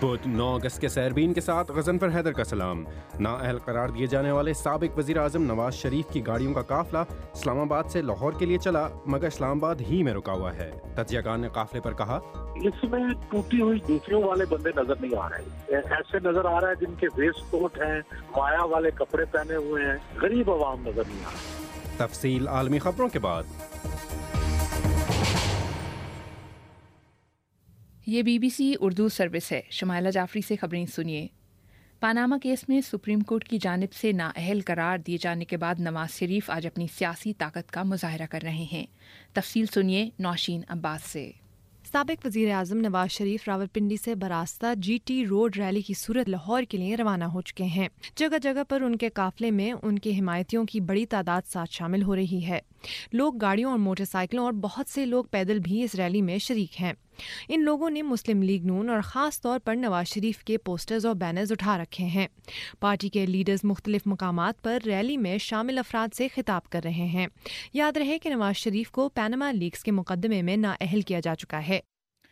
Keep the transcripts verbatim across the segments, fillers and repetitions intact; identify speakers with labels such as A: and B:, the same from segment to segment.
A: بدھ نو اگست کے سیربین کے ساتھ غضنفر حیدر کا سلام. نااہل قرار دیے جانے والے سابق وزیر اعظم نواز شریف کی گاڑیوں کا قافلہ اسلام آباد سے لاہور کے لیے چلا مگر اسلام آباد ہی میں رکا ہوا ہے. تجزیہ کار نے قافلے پر کہا
B: اس میں ٹوٹی ہوئی دوسروں والے بندے نظر نہیں آ رہے، ایسے نظر آ رہا ہے جن کے ویسٹ کوٹ ہیں، مایا والے کپڑے پہنے ہوئے ہیں، غریب عوام نظر نہیں آ رہا.
A: تفصیل عالمی خبروں کے بعد.
C: یہ B B C Urdu service ہے. شمائلہ جعفری سے خبریں سنیے. پاناما کیس میں سپریم کورٹ کی جانب سے نااہل قرار دیے جانے کے بعد نواز شریف آج اپنی سیاسی طاقت کا مظاہرہ کر رہے ہیں. تفصیل سنیے نوشین عباس سے.
D: سابق وزیر اعظم نواز شریف راولپنڈی سے براستہ جی ٹی روڈ ریلی کی صورت لاہور کے لیے روانہ ہو چکے ہیں. جگہ جگہ پر ان کے قافلے میں ان کے حمایتیوں کی بڑی تعداد ساتھ شامل ہو رہی ہے. لوگ گاڑیوں اور موٹر سائیکلوں اور بہت سے لوگ پیدل بھی اس ریلی میں شریک ہیں. ان لوگوں نے مسلم لیگ نون اور خاص طور پر نواز شریف کے پوسٹرز اور بینرز اٹھا رکھے ہیں. پارٹی کے لیڈرز مختلف مقامات پر ریلی میں شامل افراد سے خطاب کر رہے ہیں. یاد رہے کہ نواز شریف کو پاناما لیکس کے مقدمے میں نااہل کیا جا چکا ہے.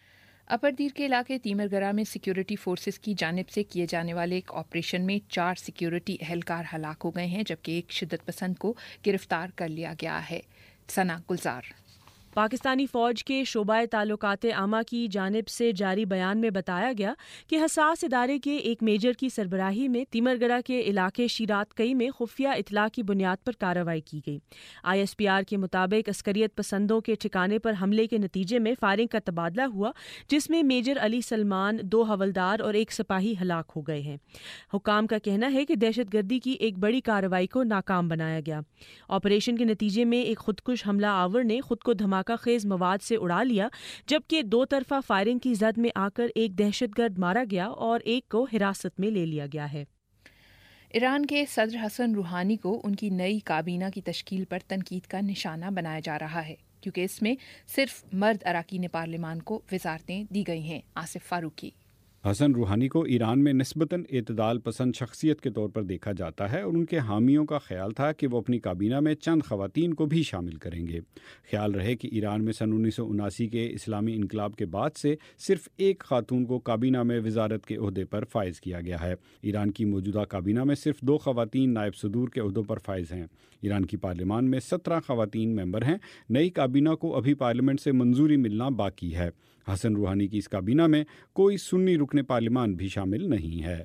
C: اپردیر کے علاقے تیمرگرہ میں سیکیورٹی فورسز کی جانب سے کیے جانے والے ایک آپریشن میں چار سیکیورٹی اہلکار ہلاک ہو گئے ہیں جبکہ ایک شدت پسند کو گرفتار کر لیا گیا ہے. ثنا گلزار.
E: پاکستانی فوج کے شعبہ تعلقات عامہ کی جانب سے جاری بیان میں بتایا گیا کہ حساس ادارے کے ایک میجر کی سربراہی میں تیمرگرہ کے علاقے شیرات کئی میں خفیہ اطلاع کی بنیاد پر کارروائی کی گئی. آئی ایس پی آر کے مطابق عسکریت پسندوں کے ٹھکانے پر حملے کے نتیجے میں فائرنگ کا تبادلہ ہوا جس میں میجر علی سلمان، دو حولدار اور ایک سپاہی ہلاک ہو گئے ہیں. حکام کا کہنا ہے کہ دہشت گردی کی ایک بڑی کارروائی کو ناکام بنایا گیا. آپریشن کے نتیجے میں ایک خودکش حملہ آور نے خود کو دھماکہ کا خیز مواد سے اڑا لیا جبکہ دو طرفہ فائرنگ کی زد میں آ کر ایک دہشت گرد مارا گیا اور ایک کو حراست میں لے لیا گیا ہے.
C: ایران کے صدر حسن روحانی کو ان کی نئی کابینہ کی تشکیل پر تنقید کا نشانہ بنایا جا رہا ہے کیونکہ اس میں صرف مرد اراکین پارلیمان کو وزارتیں دی گئی ہیں. آصف فاروقی.
F: حسن روحانی کو ایران میں نسبتاً اعتدال پسند شخصیت کے طور پر دیکھا جاتا ہے اور ان کے حامیوں کا خیال تھا کہ وہ اپنی کابینہ میں چند خواتین کو بھی شامل کریں گے. خیال رہے کہ ایران میں سن انیس سو اناسی کے اسلامی انقلاب کے بعد سے صرف ایک خاتون کو کابینہ میں وزارت کے عہدے پر فائز کیا گیا ہے. ایران کی موجودہ کابینہ میں صرف دو خواتین نائب صدور کے عہدوں پر فائز ہیں. ایران کی پارلیمان میں سترہ خواتین ممبر ہیں. نئی کابینہ کو ابھی پارلیمنٹ سے منظوری ملنا باقی ہے. حسن روحانی کی اس کابینہ میں کوئی سنی رکن پارلیمان بھی شامل نہیں ہے.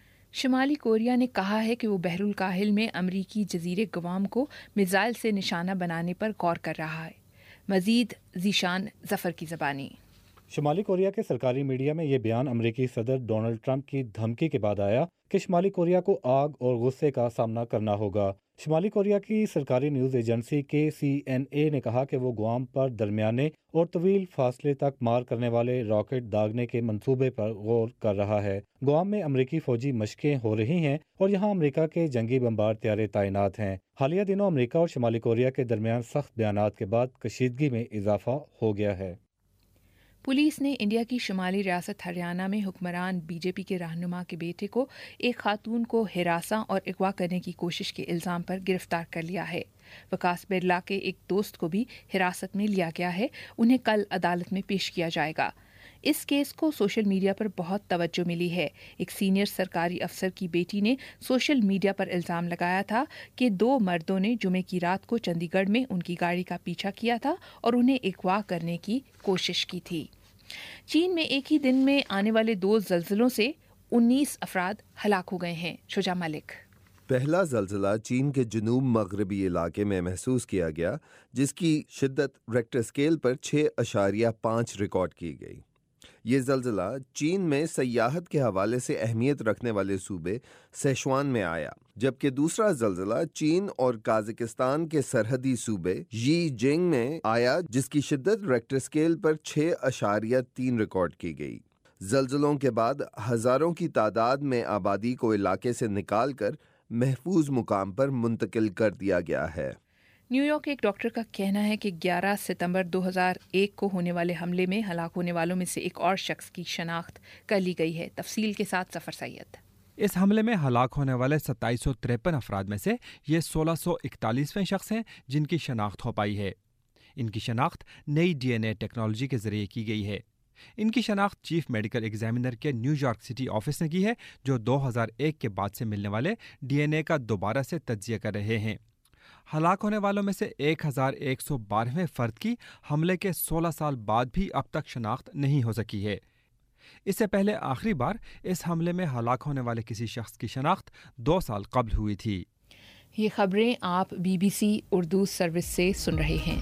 C: شمالی کوریا نے کہا ہے کہ وہ بحر الکاہل میں امریکی جزیرے گوام کو میزائل سے نشانہ بنانے پر غور کر رہا ہے. مزید ذیشان ظفر کی زبانی.
G: شمالی کوریا کے سرکاری میڈیا میں یہ بیان امریکی صدر ڈونلڈ ٹرمپ کی دھمکی کے بعد آیا کہ شمالی کوریا کو آگ اور غصے کا سامنا کرنا ہوگا. شمالی کوریا کی سرکاری نیوز ایجنسی کے سی این اے نے کہا کہ وہ گوام پر درمیانے اور طویل فاصلے تک مار کرنے والے راکٹ داغنے کے منصوبے پر غور کر رہا ہے. گوام میں امریکی فوجی مشقیں ہو رہی ہیں اور یہاں امریکہ کے جنگی بمبار طیارے تعینات ہیں. حالیہ دنوں امریکہ اور شمالی کوریا کے درمیان سخت بیانات کے بعد کشیدگی میں اضافہ ہو گیا ہے.
C: پولیس نے انڈیا کی شمالی ریاست ہریانہ میں حکمران بی جے پی کے رہنما کے بیٹے کو ایک خاتون کو ہراساں اور اغوا کرنے کی کوشش کے الزام پر گرفتار کر لیا ہے. وکاس برلا کے ایک دوست کو بھی حراست میں لیا گیا ہے. انہیں کل عدالت میں پیش کیا جائے گا. اس کیس کو سوشل میڈیا پر بہت توجہ ملی ہے. ایک سینئر سرکاری افسر کی بیٹی نے سوشل میڈیا پر الزام لگایا تھا کہ دو مردوں نے جمعے کی رات کو چندی گڑھ میں ان کی گاڑی کا پیچھا کیا تھا اور انہیں اغوا کرنے کی کوشش کی تھی. چین میں ایک ہی دن میں آنے والے دو زلزلوں سے انیس افراد ہلاک ہو گئے ہیں. شجاع ملک.
H: پہلا زلزلہ چین کے جنوب مغربی علاقے میں محسوس کیا گیا جس کی شدت ریکٹر اسکیل پر چھ اشاریہ پانچ ریکارڈ کی گئی. یہ زلزلہ چین میں سیاحت کے حوالے سے اہمیت رکھنے والے صوبے سیچوان میں آیا جبکہ دوسرا زلزلہ چین اور قازقستان کے سرحدی صوبے یی جنگ میں آیا جس کی شدت ریکٹر اسکیل پر چھ اشاریہ تین ریکارڈ کی گئی. زلزلوں کے بعد ہزاروں کی تعداد میں آبادی کو علاقے سے نکال کر محفوظ مقام پر منتقل کر دیا گیا ہے.
C: نیو یارک کے ایک ڈاکٹر کا کہنا ہے کہ گیارہ ستمبر دو ہزار ایک کو ہونے والے حملے میں ہلاک ہونے والوں میں سے ایک اور شخص کی شناخت کر لی گئی ہے. تفصیل کے ساتھ ظفر سید.
I: اس حملے میں ہلاک ہونے والے ستائیس سو تریپن افراد میں سے یہ سولہ سو اکتالیسویں شخص ہیں جن کی شناخت ہو پائی ہے. ان کی شناخت نئی ڈی این اے ٹیکنالوجی کے ذریعے کی گئی ہے. ان کی شناخت چیف میڈیکل ایگزامینر کے نیو یارک سٹی آفس نے کی ہے، جو دو ہزار ایک کے بعد سے ملنے والے ڈی این اے کا دوبارہ سے تجزیہ کر رہے ہیں۔ ہلاک ہونے والوں میں سے ایک ہزار ایک سو بارہویں فرد کی حملے کے سولہ سال بعد بھی اب تک شناخت نہیں ہو سکی ہے۔ اس سے پہلے آخری بار اس حملے میں ہلاک ہونے والے کسی شخص کی شناخت دو سال قبل ہوئی تھی۔
C: یہ خبریں آپ B B C Urdu service سے سن رہے ہیں۔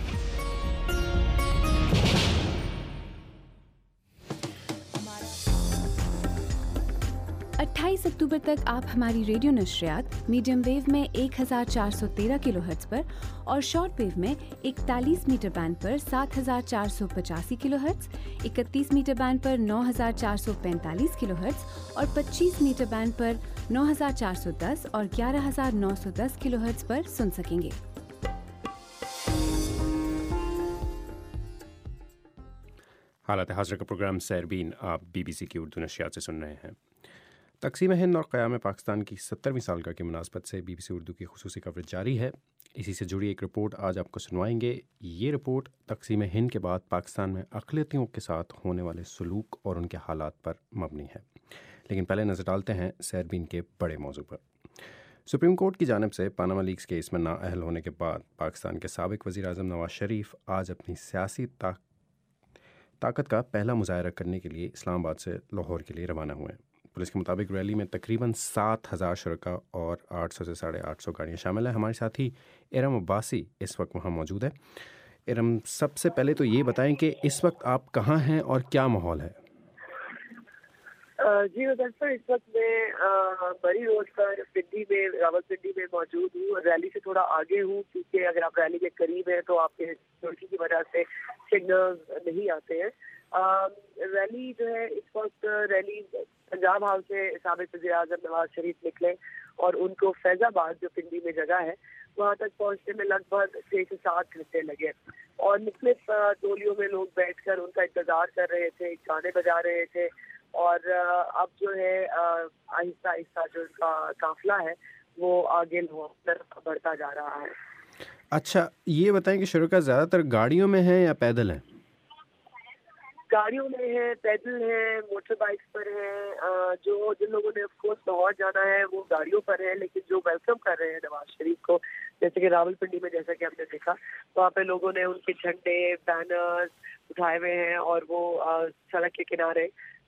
J: اٹھائیس اکتوبر تک آپ ہماری ریڈیو نشریات میڈیم ویو میں ایک ہزار چار سو تیرہ کلو ہرٹز پر اور شارٹ ویو میں اکتالیس میٹر بینڈ پر سات ہزار چار سو پچاسی کلو ہرٹز، اکتیس میٹر بینڈ پر نو ہزار چار سو پینتالیس کلو ہرٹز اور پچیس میٹر بینڈ پر نو ہزار چار سو دس اور گیارہ ہزار نو سو دس کلو ہرٹز پر سن سکیں گے۔
A: حالات حاضر کا پروگرام سیربین آپ بی بی سی کی اردو نشریات سے سن رہے ہیں۔ تقسیم ہند اور قیام پاکستان کی سترویں سالگرہ کی مناسبت سے بی بی سی اردو کی خصوصی کوریج جاری ہے۔ اسی سے جڑی ایک رپورٹ آج آپ کو سنوائیں گے۔ یہ رپورٹ تقسیم ہند کے بعد پاکستان میں اقلیتوں کے ساتھ ہونے والے سلوک اور ان کے حالات پر مبنی ہے، لیکن پہلے نظر ڈالتے ہیں سیربین کے بڑے موضوع پر۔ سپریم کورٹ کی جانب سے پاناما لیکس کیس میں نااہل ہونے کے بعد پاکستان کے سابق وزیر اعظم نواز شریف آج اپنی سیاسی طاقت کا پہلا مظاہرہ کرنے کے لیے اسلام آباد سے لاہور کے لیے روانہ ہوئے ہیں۔ پولیس کے مطابق ریلی میں تقریباً سات ہزار شرکاء اور آٹھ سو سے ساڑھے آٹھ سو گاڑیاں شامل ہیں۔ ہمارے ساتھی ارم عباسی اس وقت وہاں موجود ہے۔ ارم، سب سے پہلے تو یہ بتائیں کہ اس وقت آپ کہاں ہیں اور کیا ماحول ہے؟
K: جی مظفر، اس وقت میں بری روڈ پر پنڈی میں راول پنڈی میں موجود ہوں۔ ریلی سے تھوڑا آگے ہوں کیونکہ اگر آپ ریلی کے قریب ہیں تو آپ کے سیکورٹی کی وجہ سے سگنل نہیں آتے ہیں۔ ریلی جو ہے اس وقت ریلی پنجاب ہاؤس سے سابق وزیر اعظم نواز شریف نکلے اور ان کو فیض آباد جو پنڈی میں جگہ ہے وہاں تک پہنچنے میں لگ بھگ چھ سے سات گھنٹے لگے اور مختلف ٹولیوں میں لوگ بیٹھ کر ان کا انتظار کر رہے تھے، گانے بجا رہے تھے اور اب جو ہے آہستہ آہستہ جو ان کا قافلہ ہے وہ آگے طرف بڑھتا جا رہا ہے۔
A: اچھا، یہ بتائیں کہ شرکاء زیادہ تر گاڑیوں میں ہیں یا پیدل ہیں؟
K: گاڑیوں میں ہیں، پیدل ہیں، موٹر بائکس پر ہیں۔ جو جن لوگوں نے آف کورس لاہور جانا ہے وہ گاڑیوں پر ہیں، لیکن جو ویلکم کر رہے ہیں نواز شریف کو، جیسے کہ راول پنڈی میں جیسا کہ ہم نے دیکھا وہاں پہ لوگوں نے ان کے جھنڈے بینرز اٹھائے ہوئے ہیں اور وہ سڑک کے کنارے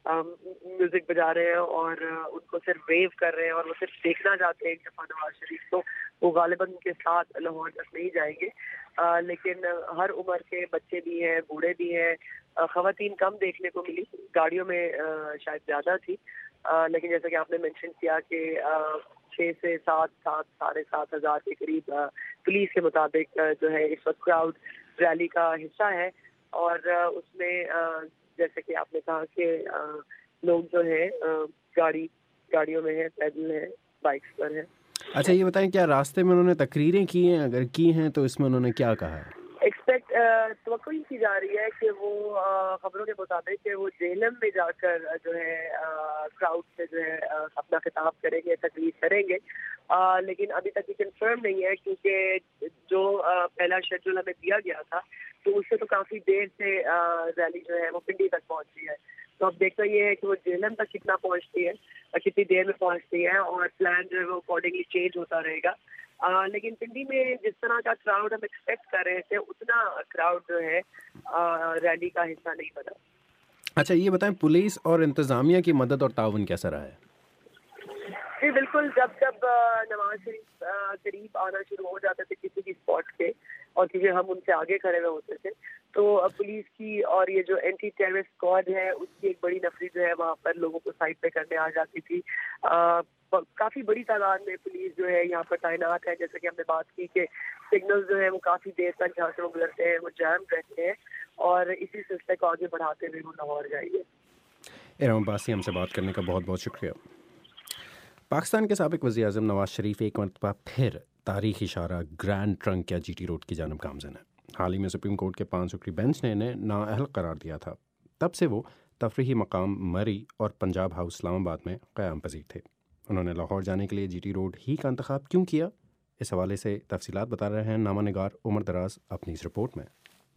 K: میوزک بجا رہے ہیں اور ان کو صرف ویو کر رہے ہیں اور وہ صرف دیکھنا چاہتے ہیں ایک دفعہ نواز شریف کو۔ وہ غالباً ان کے ساتھ لاہور تک نہیں جائیں گے، لیکن ہر عمر کے بچے بھی ہیں، بوڑھے بھی ہیں۔ خواتین کم دیکھنے کو ملی، گاڑیوں میں شاید زیادہ تھی، لیکن جیسا کہ آپ نے مینشن کیا کہ چھ سے سات سات ساڑھے سات ہزار کے قریب پولیس کے مطابق جو ہے اس وقت کراؤڈ ریلی کا حصہ ہے اور اس میں جیسے کہ آپ نے کہا کہ لوگ جو ہیں گاڑی گاڑیوں میں ہیں، پیدل ہیں، بائکس پر ہیں۔
A: اچھا، یہ بتائیں کیا راستے میں انہوں نے تقریریں کی ہیں؟ اگر کی ہیں تو اس میں انہوں نے کیا کہا ہے؟
K: ایکسپیکٹ توقع کی جا رہی ہے کہ وہ خبروں کے مطابق کہ وہ جہلم میں جا کر جو ہے کراؤڈ سے جو ہے اپنا خطاب کریں گے، تقریر کریں گے، لیکن ابھی تک یہ کنفرم نہیں ہے کیونکہ جو پہلا شیڈول ہمیں دیا گیا تھا تو اس سے تو کافی دیر سے ریلی جو ہے وہ پنڈی تک پہنچی ہے۔ تو اب دیکھنا یہ ہے کہ وہ جہلم تک کتنا پہنچتی ہے، کتنی دیر میں پہنچتی ہے اور پلان جو ہے وہ اکارڈنگلی چینج ہوتا رہے گا۔ آ, لیکن پنڈی میں جس طرح کا کراؤڈ ہم ایکسپیکٹ کر رہے تھے اتنا کراؤڈ جو ہے آ, ریلی کا حصہ نہیں بنا۔
A: اچھا، یہ بتائیں پولیس اور انتظامیہ کی مدد اور تعاون کیسا رہا ہے؟
K: جی بالکل، جب جب نواز شریف قریب آنا شروع ہو جاتے تھے کسی بھی اسپاٹ کے اور کیونکہ ہم ان سے آگے کھڑے ہوئے ہوتے تھے تو پولیس کی اور یہ جو اینٹی ٹیررسٹ اسکواڈ ہے اس کی ایک بڑی نفری جو ہے وہاں پر لوگوں کو سائڈ پہ کرنے آ جاتی تھی۔ کافی بڑی تعداد میں پولیس جو ہے یہاں پر تعینات ہے، جیسے کہ ہم نے بات کی کہ سگنل جو ہے وہ کافی دیر تک جہاں سے وہ گزرتے ہیں وہ جام رہتے ہیں اور اسی سلسلے کو آگے بڑھاتے ہوئے وہ لاہور جائیں گے۔
A: ارم عباسی، ہم سے بات کرنے کا بہت بہت شکریہ۔ پاکستان کے سابق وزیر اعظم نواز شریف ایک مرتبہ پھر تاریخی اشارہ گرینڈ ٹرنک یا جی ٹی روڈ کی جانب گامزن ہے۔ حال ہی میں سپریم کورٹ کے پانچ رکنی بینچ نے انہیں نااہل قرار دیا تھا، تب سے وہ تفریحی مقام مری اور پنجاب ہاؤس اسلام آباد میں قیام پذیر تھے۔ انہوں نے لاہور جانے کے لیے جی ٹی روڈ ہی کا انتخاب کیوں کیا؟ اس حوالے سے تفصیلات بتا رہے ہیں نامہ نگار عمر دراز اپنی اس رپورٹ میں۔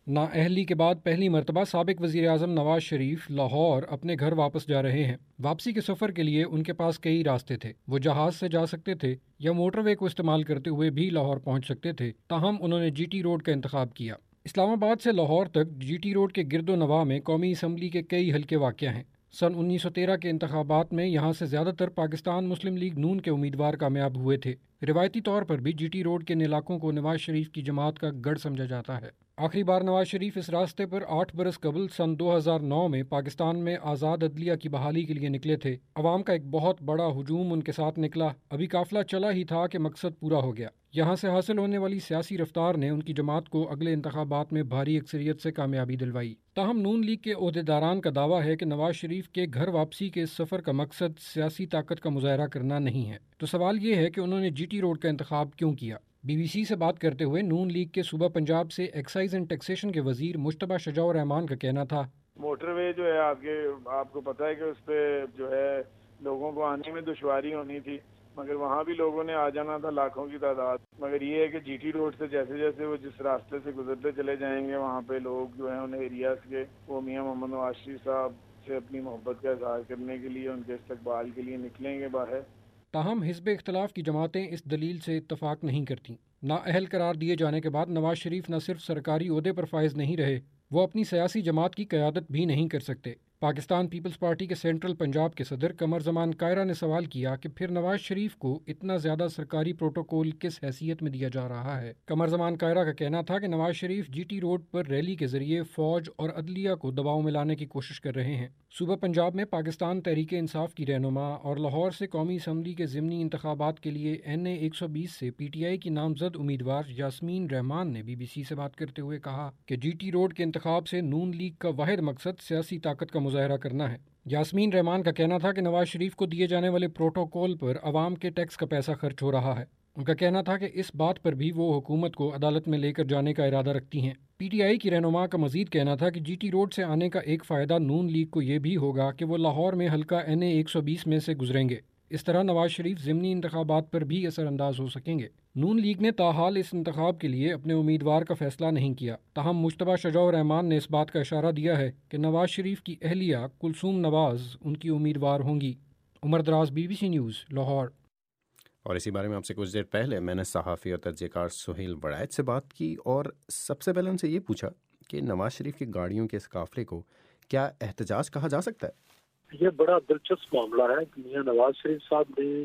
L: نااہلی کے بعد پہلی مرتبہ سابق وزیر اعظم نواز شریف لاہور اپنے گھر واپس جا رہے ہیں۔ واپسی کے سفر کے لیے ان کے پاس کئی راستے تھے۔ وہ جہاز سے جا سکتے تھے یا موٹر وے کو استعمال کرتے ہوئے بھی لاہور پہنچ سکتے تھے، تاہم انہوں نے جی ٹی روڈ کا انتخاب کیا۔ اسلام آباد سے لاہور تک جی ٹی روڈ کے گرد و نواح میں قومی اسمبلی کے کئی حلقے واقع ہیں۔ سن انیس سو تیرہ کے انتخابات میں یہاں سے زیادہ تر پاکستان مسلم لیگ نون کے امیدوار کامیاب ہوئے تھے۔ روایتی طور پر بھی جی ٹی روڈ کے ان علاقوں کو نواز شریف کی جماعت کا گڑھ سمجھا جاتا ہے۔ آخری بار نواز شریف اس راستے پر آٹھ برس قبل سن دو ہزار نو میں پاکستان میں آزاد عدلیہ کی بحالی کے لیے نکلے تھے۔ عوام کا ایک بہت بڑا ہجوم ان کے ساتھ نکلا۔ ابھی قافلہ چلا ہی تھا کہ مقصد پورا ہو گیا۔ یہاں سے حاصل ہونے والی سیاسی رفتار نے ان کی جماعت کو اگلے انتخابات میں بھاری اکثریت سے کامیابی دلوائی۔ تاہم نون لیگ کے عہدیداران کا دعویٰ ہے کہ نواز شریف کے گھر واپسی کے سفر کا مقصد سیاسی طاقت کا مظاہرہ کرنا نہیں ہے۔ تو سوال یہ ہے کہ انہوں نے جی ٹی روڈ کا انتخاب کیوں کیا؟ بی بی سی سے بات کرتے ہوئے نون لیگ کے صوبہ پنجاب سے ایکسائز اینڈ ٹیکسیشن کے وزیر مشتبہ شجاع الرحمان کا کہنا تھا،
M: موٹر وے جو ہے آپ کے آپ کو پتہ ہے کہ اس پہ جو ہے لوگوں کو آنے میں دشواری ہونی تھی، مگر وہاں بھی لوگوں نے آ جانا تھا لاکھوں کی تعداد۔ مگر یہ ہے کہ جی ٹی روڈ سے جیسے جیسے وہ جس راستے سے گزرتے چلے جائیں گے وہاں پہ لوگ جو ہیں انہیں ایریاز کے وہ میاں محمد نواز شریف صاحب سے اپنی محبت کا اظہار کرنے کے لیے ان کے استقبال کے لیے نکلیں گے باہر۔
L: تاہم حزب اختلاف کی جماعتیں اس دلیل سے اتفاق نہیں کرتیں۔ نااہل قرار دیے جانے کے بعد نواز شریف نہ صرف سرکاری عہدے پر فائز نہیں رہے، وہ اپنی سیاسی جماعت کی قیادت بھی نہیں کر سکتے۔ پاکستان پیپلز پارٹی کے سینٹرل پنجاب کے صدر قمر زمان کائرہ نے سوال کیا کہ پھر نواز شریف کو اتنا زیادہ سرکاری پروٹوکول کس حیثیت میں دیا جا رہا ہے؟ قمر زمان کائرہ کا کہنا تھا کہ Nawaz Sharif G T road پر ریلی کے ذریعے فوج اور عدلیہ کو دباؤ میں لانے کی کوشش کر رہے ہیں۔ صوبہ پنجاب میں پاکستان تحریک انصاف کی رہنما اور لاہور سے قومی اسمبلی کے ضمنی انتخابات کے لیے این اے ایک سو بیس سے پی ٹی آئی کی نامزد امیدوار یاسمین رحمان نے بی بی سی سے بات کرتے ہوئے کہا کہ جی ٹی روڈ کے انتخاب سے نون لیگ کا واحد مقصد سیاسی طاقت کا مظاہرہ کرنا ہے۔ یاسمین رحمان کا کہنا تھا کہ نواز شریف کو دیے جانے والے پروٹوکول پر عوام کے ٹیکس کا پیسہ خرچ ہو رہا ہے۔ ان کا کہنا تھا کہ اس بات پر بھی وہ حکومت کو عدالت میں لے کر جانے کا ارادہ رکھتی ہیں۔ پی ٹی آئی کی رہنما کا مزید کہنا تھا کہ جی ٹی روڈ سے آنے کا ایک فائدہ نون لیگ کو یہ بھی ہوگا کہ وہ لاہور میں حلقہ این اے ایک سو بیس میں سے گزریں گے۔ اس طرح نواز شریف ضمنی انتخابات پر بھی اثر انداز ہو سکیں گے۔ نون لیگ نے تاحال اس انتخاب کے لیے اپنے امیدوار کا فیصلہ نہیں کیا، تاہم مشتبہ شجاع الرحمان نے اس بات کا اشارہ دیا ہے کہ نواز شریف کی اہلیہ کلثوم نواز ان کی امیدوار ہوں گی۔ Umar Daraz, B B C news, Lahore.
A: اور اسی بارے میں آپ سے کچھ دیر پہلے میں نے صحافی اور تجزیہ کار سہیل وڑائچ سے بات کی اور سب سے پہلے ان سے یہ پوچھا کہ نواز شریف کی گاڑیوں کے اس قافلے کو کیا احتجاج کہا جا سکتا ہے؟
B: یہ بڑا دلچسپ معاملہ ہے کہ میاں نواز شریف صاحب نے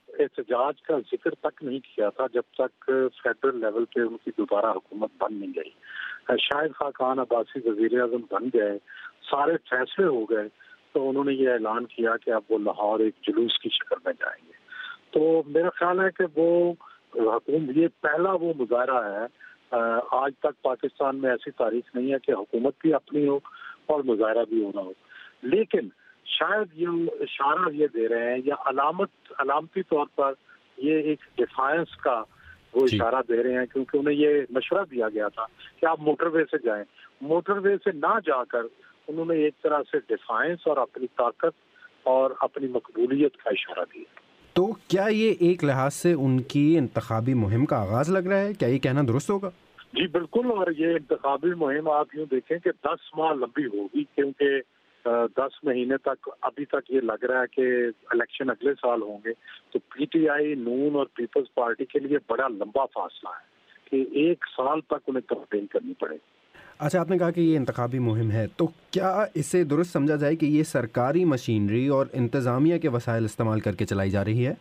B: احتجاج کا ذکر تک نہیں کیا تھا جب تک فیڈرل لیول پہ ان کی دوبارہ حکومت بن نہیں گئی۔ شاہد خاقان عباسی وزیر اعظم بن گئے، سارے فیصلے ہو گئے، تو انہوں نے یہ اعلان کیا کہ اب وہ لاہور ایک جلوس کی شکل میں جائیں گے۔ تو میرا خیال ہے کہ وہ حکومت یہ پہلا وہ مظاہرہ ہے، آج تک پاکستان میں ایسی تاریخ نہیں ہے کہ حکومت بھی اپنی ہو اور مظاہرہ بھی ہو رہا ہو، لیکن شاید یہ اشارہ یہ دے رہے ہیں یا علامت علامتی طور پر یہ ایک ڈیفائنس کا وہ اشارہ دے رہے ہیں، کیونکہ انہیں یہ مشورہ دیا گیا تھا کہ آپ موٹر وے سے جائیں، موٹر وے سے نہ جا کر انہوں نے ایک طرح سے ڈیفائنس اور اپنی طاقت اور اپنی مقبولیت کا اشارہ دیا۔
A: تو کیا یہ ایک لحاظ سے ان کی انتخابی مہم کا آغاز لگ رہا ہے؟ کیا یہ کہنا درست ہوگا؟
B: جی بالکل، اور یہ انتخابی مہم آپ یوں دیکھیں کہ دس ماہ لمبی ہوگی، کیونکہ دس مہینے تک ابھی تک یہ لگ رہا ہے کہ الیکشن اگلے سال ہوں گے، تو پی ٹی آئی، نون اور پیپلز پارٹی کے لیے بڑا لمبا فاصلہ ہے کہ ایک سال تک انہیں کمپین کرنی پڑے گی۔
A: اچھا، آپ نے کہا کہ یہ انتخابی مہم ہے، تو کیا اسے درست سمجھا جائے کہ یہ سرکاری مشینری اور انتظامیہ کے وسائل استعمال کر کے چلائی جا رہی ہے؟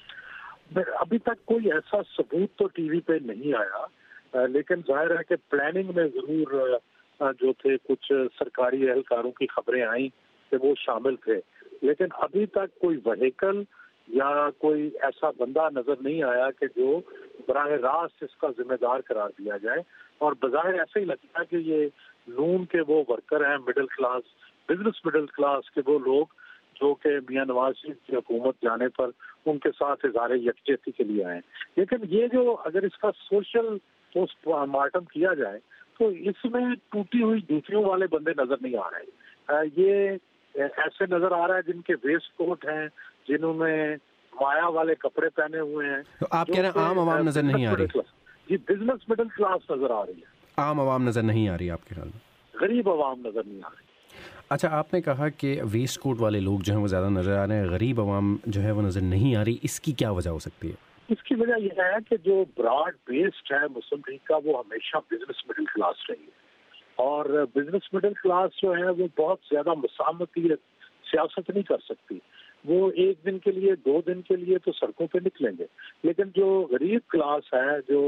B: ابھی تک کوئی ایسا ثبوت تو ٹی وی پہ نہیں آیا، لیکن ظاہر ہے کہ پلاننگ میں ضرور جو تھے کچھ سرکاری اہلکاروں کی خبریں آئیں کہ وہ شامل تھے، لیکن ابھی تک کوئی وہیکل یا کوئی ایسا بندہ نظر نہیں آیا کہ جو براہ راست اس کا ذمہ دار قرار دیا جائے، اور بظاہر ایسے ہی لگتا ہے کہ یہ نون کے وہ ورکر ہیں، middle class, business middle class کے وہ لوگ جو کہ میاں نواز شریف کی حکومت جانے پر ان کے ساتھ اظہار یکجہتی کے لیے آئے۔ لیکن یہ جو اگر اس کا سوشل پوسٹ مارٹم کیا جائے تو اس میں ٹوٹی ہوئی جوتیوں والے بندے نظر نہیں آ رہے، یہ ایسے نظر آ رہا ہے جن کے ویسٹ کوٹ ہیں، جنہوں نے مایا والے کپڑے پہنے ہوئے ہیں۔
A: تو آپ کہہ رہے ہیں عام عوام نظر نہیں آ رہی؟
B: جی بزنس مڈل کلاس نظر آ رہی ہے۔
A: عام عوام نظر نہیں آ رہی آپ کے خیال میں؟
B: غریب عوام نظر نہیں آ رہی۔
A: اچھا، آپ نے کہا کہ ویسٹ کوٹ والے لوگ جو ہیں وہ زیادہ نظر آ رہے ہیں، غریب عوام جو ہے وہ نظر نہیں آ رہی، اس کی کیا وجہ ہو سکتی ہے؟
B: اس کی وجہ یہ ہے کہ جو براڈ بیسڈ ہے مسلم لیگ کا وہ ہمیشہ بزنس مڈل کلاس رہی ہے، اور بزنس مڈل کلاس جو ہے وہ بہت زیادہ مسامتی سیاست نہیں کر سکتی۔ وہ ایک دن کے لیے دو دن کے لیے تو سڑکوں پہ نکلیں گے، لیکن جو غریب کلاس ہے، جو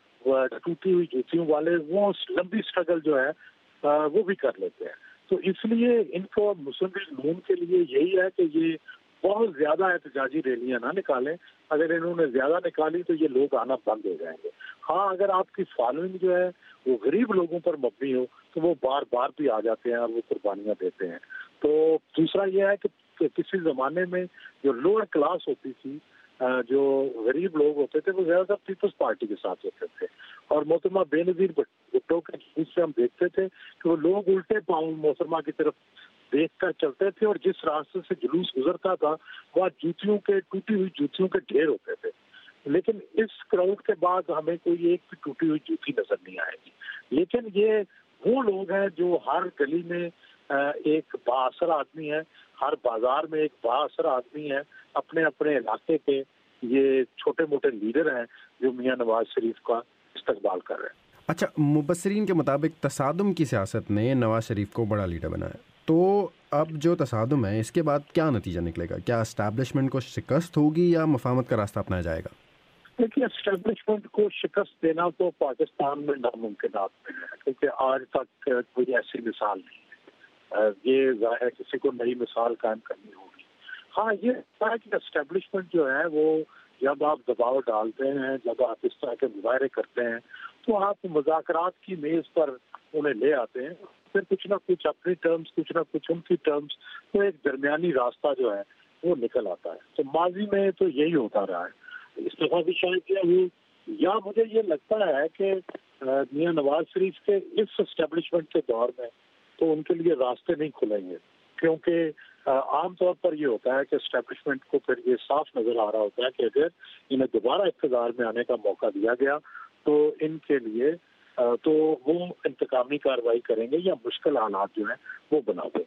B: ٹوٹی ہوئی جوتیوں والے، وہ لمبی اسٹرگل جو ہے وہ بھی کر لیتے ہیں۔ تو اس لیے ان کو مسلم لیگ نون کے لیے یہی ہے کہ یہ بہت زیادہ احتجاجی ریلیاں نہ نکالیں۔ اگر انہوں نے زیادہ نکالی تو یہ لوگ آنا بند ہو جائیں گے۔ ہاں، اگر آپ کی فالوئنگ جو ہے وہ غریب لوگوں پر مبنی ہو تو وہ بار بار بھی آ جاتے ہیں اور وہ قربانیاں دیتے ہیں۔ تو دوسرا یہ ہے کہ کسی زمانے میں جو لوور کلاس ہوتی تھی، جو غریب لوگ ہوتے تھے، وہ زیادہ تر پیپلز پارٹی کے ساتھ ہوتے تھے، اور محترمہ بے نظیر بھٹو کے جلوس سے ہم دیکھتے تھے کہ وہ لوگ الٹے پاؤں محترمہ کی طرف دیکھ کر چلتے تھے، اور جس راستے سے جلوس گزرتا تھا وہ جوتیوں کے ٹوٹی ہوئی جوتیوں کے ڈھیر ہوتے تھے۔ لیکن اس کراؤڈ کے بعد ہمیں کوئی ایک بھی ٹوٹی ہوئی جوتی نظر نہیں آئے گی۔ لیکن یہ وہ لوگ ہیں جو ہر گلی میں ایک بااثر آدمی ہے، ہر بازار میں ایک بااثر آدمی ہے، اپنے اپنے علاقے کے یہ چھوٹے موٹے لیڈر ہیں جو میاں نواز شریف کا استقبال کر رہے ہیں۔
A: اچھا، مبصرین کے مطابق تصادم کی سیاست نے نواز شریف کو بڑا لیڈر بنایا، تو اب جو تصادم ہے اس کے بعد کیا نتیجہ نکلے گا؟ کیا اسٹیبلشمنٹ کو شکست ہوگی یا مفاہمت کا راستہ اپنایا جائے گا؟
B: دیکھیے، اسٹیبلشمنٹ کو شکست دینا تو پاکستان میں ناممکنات میں ہے، کیونکہ آج تک کوئی ایسی مثال نہیں ہے۔ یہ ظاہر ہے کسی کو نئی مثال قائم کرنی ہوگی۔ ہاں، یہ ہے کہ اسٹیبلشمنٹ جو ہے وہ جب آپ دباؤ ڈالتے ہیں، جب آپ اس طرح کے مظاہرے کرتے ہیں، تو آپ مذاکرات کی میز پر انہیں لے آتے ہیں، پھر کچھ نہ کچھ اپنی ٹرمز، کچھ نہ کچھ ان کی ٹرمز، تو ایک درمیانی راستہ جو ہے وہ نکل آتا ہے۔ تو ماضی میں تو یہی ہوتا رہا ہے، اس دفعہ بھی شاید کیا ہوئی، یا مجھے یہ لگتا ہے کہ میاں نواز شریف کے اس اسٹیبلشمنٹ کے دور میں تو ان کے لیے راستے نہیں کھلیں گے، کیونکہ عام طور پر یہ ہوتا ہے کہ اسٹیبلشمنٹ کو پھر یہ صاف نظر آ رہا ہوتا ہے کہ اگر انہیں دوبارہ اقتدار میں آنے کا موقع دیا گیا تو ان کے لیے تو وہ انتقامی کارروائی کریں گے یا مشکل حالات جو ہیں وہ بنا دیں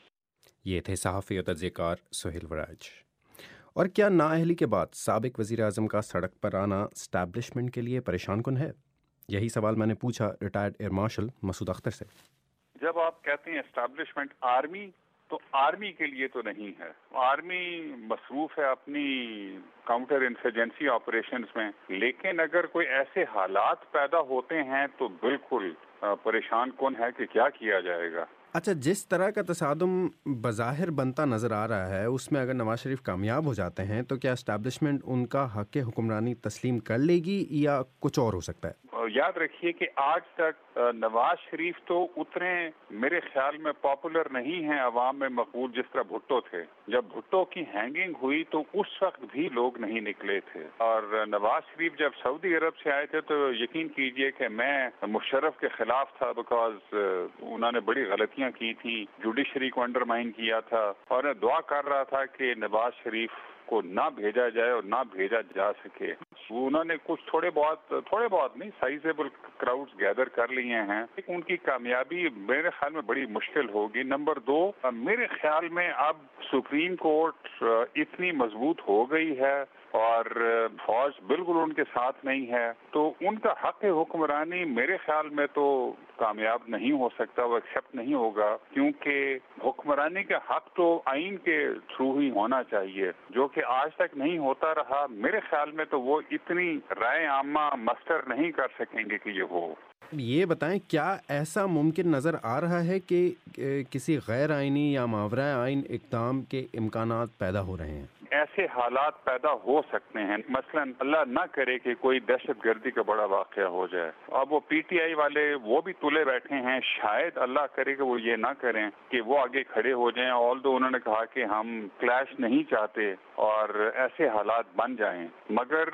B: گے۔
A: یہ تھے صحافی اور تجزیہ کار سہیل وراج۔ اور کیا نااہلی کے بعد سابق وزیر اعظم کا سڑک پر آنا اسٹیبلشمنٹ کے لیے پریشان کن ہے؟ یہی سوال میں نے پوچھا retired air marshal Masood Akhtar سے۔
N: جب آپ کہتے ہیں اسٹیبلشمنٹ آرمی، تو آرمی کے لیے تو نہیں ہے۔ آرمی مصروف ہے اپنی کاؤنٹر انسرجنسی آپریشنز میں، لیکن اگر کوئی ایسے حالات پیدا ہوتے ہیں تو بالکل پریشان کن ہے کہ کیا کیا جائے گا۔
A: اچھا، جس طرح کا تصادم بظاہر بنتا نظر آ رہا ہے، اس میں اگر نواز شریف کامیاب ہو جاتے ہیں تو کیا اسٹیبلشمنٹ ان کا حق حکمرانی تسلیم کر لے گی یا کچھ اور ہو سکتا ہے؟
N: یاد رکھیے کہ آج تک نواز شریف تو اتنے میرے خیال میں پاپولر نہیں ہیں عوام میں مقبول جس طرح بھٹو تھے۔ جب بھٹو کی ہینگنگ ہوئی تو اس وقت بھی لوگ نہیں نکلے تھے، اور نواز شریف جب سعودی عرب سے آئے تھے تو یقین کیجئے کہ میں مشرف کے خلاف تھا، بیکاز انہوں نے بڑی غلطیاں کی تھی، جوڈیشری کو انڈرمائن کیا تھا، اور میں دعا کر رہا تھا کہ نواز شریف کو نہ بھیجا جائے اور نہ بھیجا جا سکے۔ انہوں نے کچھ تھوڑے بہت تھوڑے بہت نہیں سائزیبل کراؤڈز گیدر کر لیے ہیں، لیکن ان کی کامیابی میرے خیال میں بڑی مشکل ہوگی۔ نمبر دو، میرے خیال میں اب سپریم کورٹ اتنی مضبوط ہو گئی ہے اور فوج بالکل ان کے ساتھ نہیں ہے، تو ان کا حق حکمرانی میرے خیال میں تو کامیاب نہیں ہو سکتا، وہ ایکسیپٹ نہیں ہوگا، کیونکہ حکمرانی کا حق تو آئین کے تھرو ہی ہونا چاہیے، جو کہ آج تک نہیں ہوتا رہا۔ میرے خیال میں تو وہ اتنی رائے عامہ مستر نہیں کر سکیں گے کہ یہ ہو۔
A: یہ بتائیں، کیا ایسا ممکن نظر آ رہا ہے کہ کسی غیر آئینی یا ماورائے آئین اقدام کے امکانات پیدا ہو رہے ہیں؟
N: ایسے حالات پیدا ہو سکتے ہیں، مثلا اللہ نہ کرے کہ کوئی دہشت گردی کا بڑا واقعہ ہو جائے، اب وہ پی ٹی آئی والے وہ بھی تلے بیٹھے ہیں، شاید اللہ کرے کہ وہ یہ نہ کریں کہ وہ آگے کھڑے ہو جائیں، آلدو انہوں نے کہا کہ ہم کلیش نہیں چاہتے اور ایسے حالات بن جائیں، مگر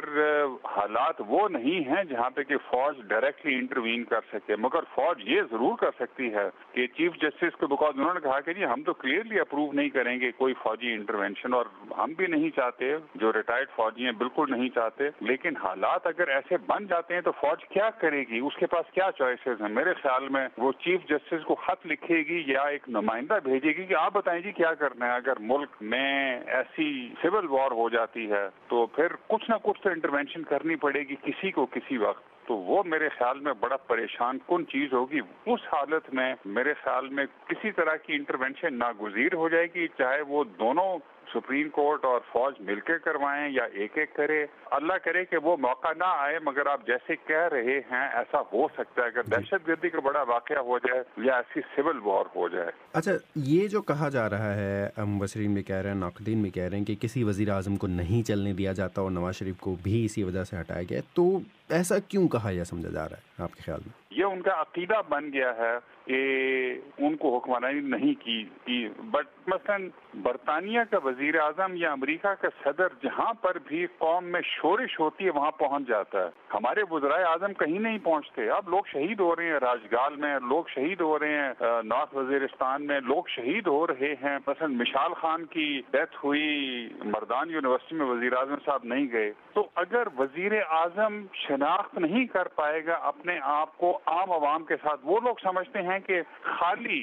N: حالات وہ نہیں ہیں جہاں پہ کہ فوج ڈائریکٹلی انٹروین کر سکے، مگر فوج یہ ضرور کر سکتی ہے کہ چیف جسٹس کو، بیکاز انہوں نے کہا کہ جی ہم تو کلیئرلی اپروو نہیں کریں گے کوئی فوجی انٹروینشن، اور ہم بھی نہیں چاہتے, جو ریٹائرڈ فوجی ہیں بالکل نہیں چاہتے, لیکن حالات اگر ایسے بن جاتے ہیں تو فوج کیا کرے گی, اس کے پاس کیا چوائسیز ہیں؟ میرے خیال میں وہ چیف جسٹس کو خط لکھے گی یا ایک نمائندہ بھیجے گی کہ آپ بتائیں جی کیا کرنا ہے. اگر ملک میں ایسی سول وار ہو جاتی ہے تو پھر کچھ نہ کچھ تو انٹروینشن کرنی پڑے گی کسی کو کسی وقت, تو وہ میرے خیال میں بڑا پریشان کن چیز ہوگی. اس حالت میں میرے خیال میں کسی طرح کی انٹروینشن ناگزیر ہو جائے گی, چاہے وہ دونوں سپریم کورٹ اور فوج مل کے کروائیں یا ایک ایک کرے. اللہ کرے کہ وہ موقع نہ آئے, مگر آپ جیسے کہہ رہے ہیں ایسا ہو سکتا ہے اگر دہشت گردی کا بڑا واقعہ ہو جائے یا ایسی سول وار ہو جائے.
A: اچھا, یہ جو کہا جا رہا ہے, مبصرین بھی کہہ رہے ہیں, ناقدین بھی کہہ رہے ہیں کہ کسی وزیر اعظم کو نہیں چلنے دیا جاتا اور نواز شریف کو بھی اسی وجہ سے ہٹایا گیا, تو ایسا کیوں کہا یا سمجھا جا رہا ہے آپ کے خیال میں؟
N: یہ ان کا عقیدہ بن گیا ہے کہ ان کو حکمرانی نہیں کی کی بٹ مثلاً برطانیہ کا وزیر اعظم یا امریکہ کا صدر جہاں پر بھی قوم میں شورش ہوتی ہے وہاں پہنچ جاتا ہے. ہمارے وزرائے اعظم کہیں نہیں پہنچتے. اب لوگ شہید ہو رہے ہیں راجگال میں, لوگ شہید ہو رہے ہیں نارتھ وزیرستان میں, لوگ شہید ہو رہے ہیں. مثلاً مشال خان کی ڈیتھ ہوئی مردان یونیورسٹی میں, وزیر اعظم صاحب نہیں گئے. تو اگر وزیر اعظم شناخت نہیں کر پائے گا اپنے آپ کو عام عوام کے ساتھ, وہ لوگ سمجھتے ہیں کہ خالی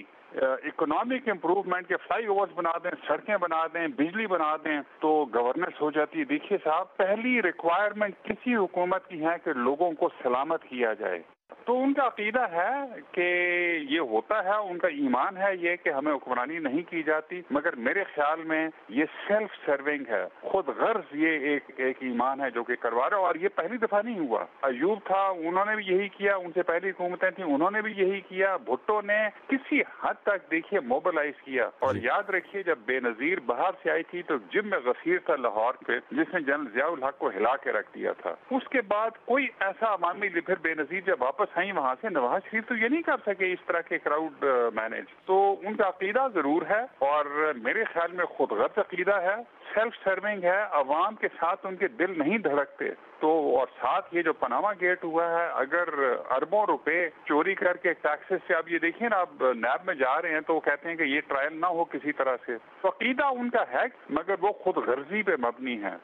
N: اکنامک امپروومنٹ کے فلائی اوورز بنا دیں, سڑکیں بنا دیں, بجلی بنا دیں تو گورننس ہو جاتی ہے. دیکھیے صاحب, پہلی ریکوائرمنٹ کسی حکومت کی ہے کہ لوگوں کو سلامت کیا جائے. تو ان کا عقیدہ ہے کہ یہ ہوتا ہے, ان کا ایمان ہے یہ کہ ہمیں حکمرانی نہیں کی جاتی, مگر میرے خیال میں یہ سیلف سرونگ ہے, خود غرض یہ ایک ایک ایمان ہے جو کہ کروا رہا ہے. اور یہ پہلی دفعہ نہیں ہوا. ایوب تھا, انہوں نے بھی یہی کیا, ان سے پہلی حکومتیں تھیں انہوں نے بھی یہی کیا. بھٹو نے کسی حد تک دیکھیے موبلائز کیا. اور یاد رکھیے جب بے نظیر باہر سے آئی تھی تو جم میں غفیر تھا لاہور پہ, جس نے جنرل ضیاء الحق کو ہلا کے رکھ دیا تھا. اس کے بعد کوئی ایسا عوامی پھر بے نظیر جب واپس آئی وہاں سے, نواز شریف تو یہ نہیں کر سکے اس طرح کے کراؤڈ مینج. تو ان کا عقیدہ ضرور ہے اور میرے خیال میں خود غرض عقیدہ ہے, سیلف سرونگ ہے, عوام کے ساتھ ان کے دل نہیں دھڑکتے. تو اور ساتھ یہ جو پناما گیٹ ہوا ہے, اگر اربوں روپے چوری کر کے ٹیکسز سے, اب یہ دیکھیں نا, اب نیب میں جا رہے ہیں تو وہ کہتے ہیں کہ یہ ٹرائل نہ ہو کسی طرح سے. تو عقیدہ ان کا ہے مگر وہ خود غرضی پہ مبنی ہے.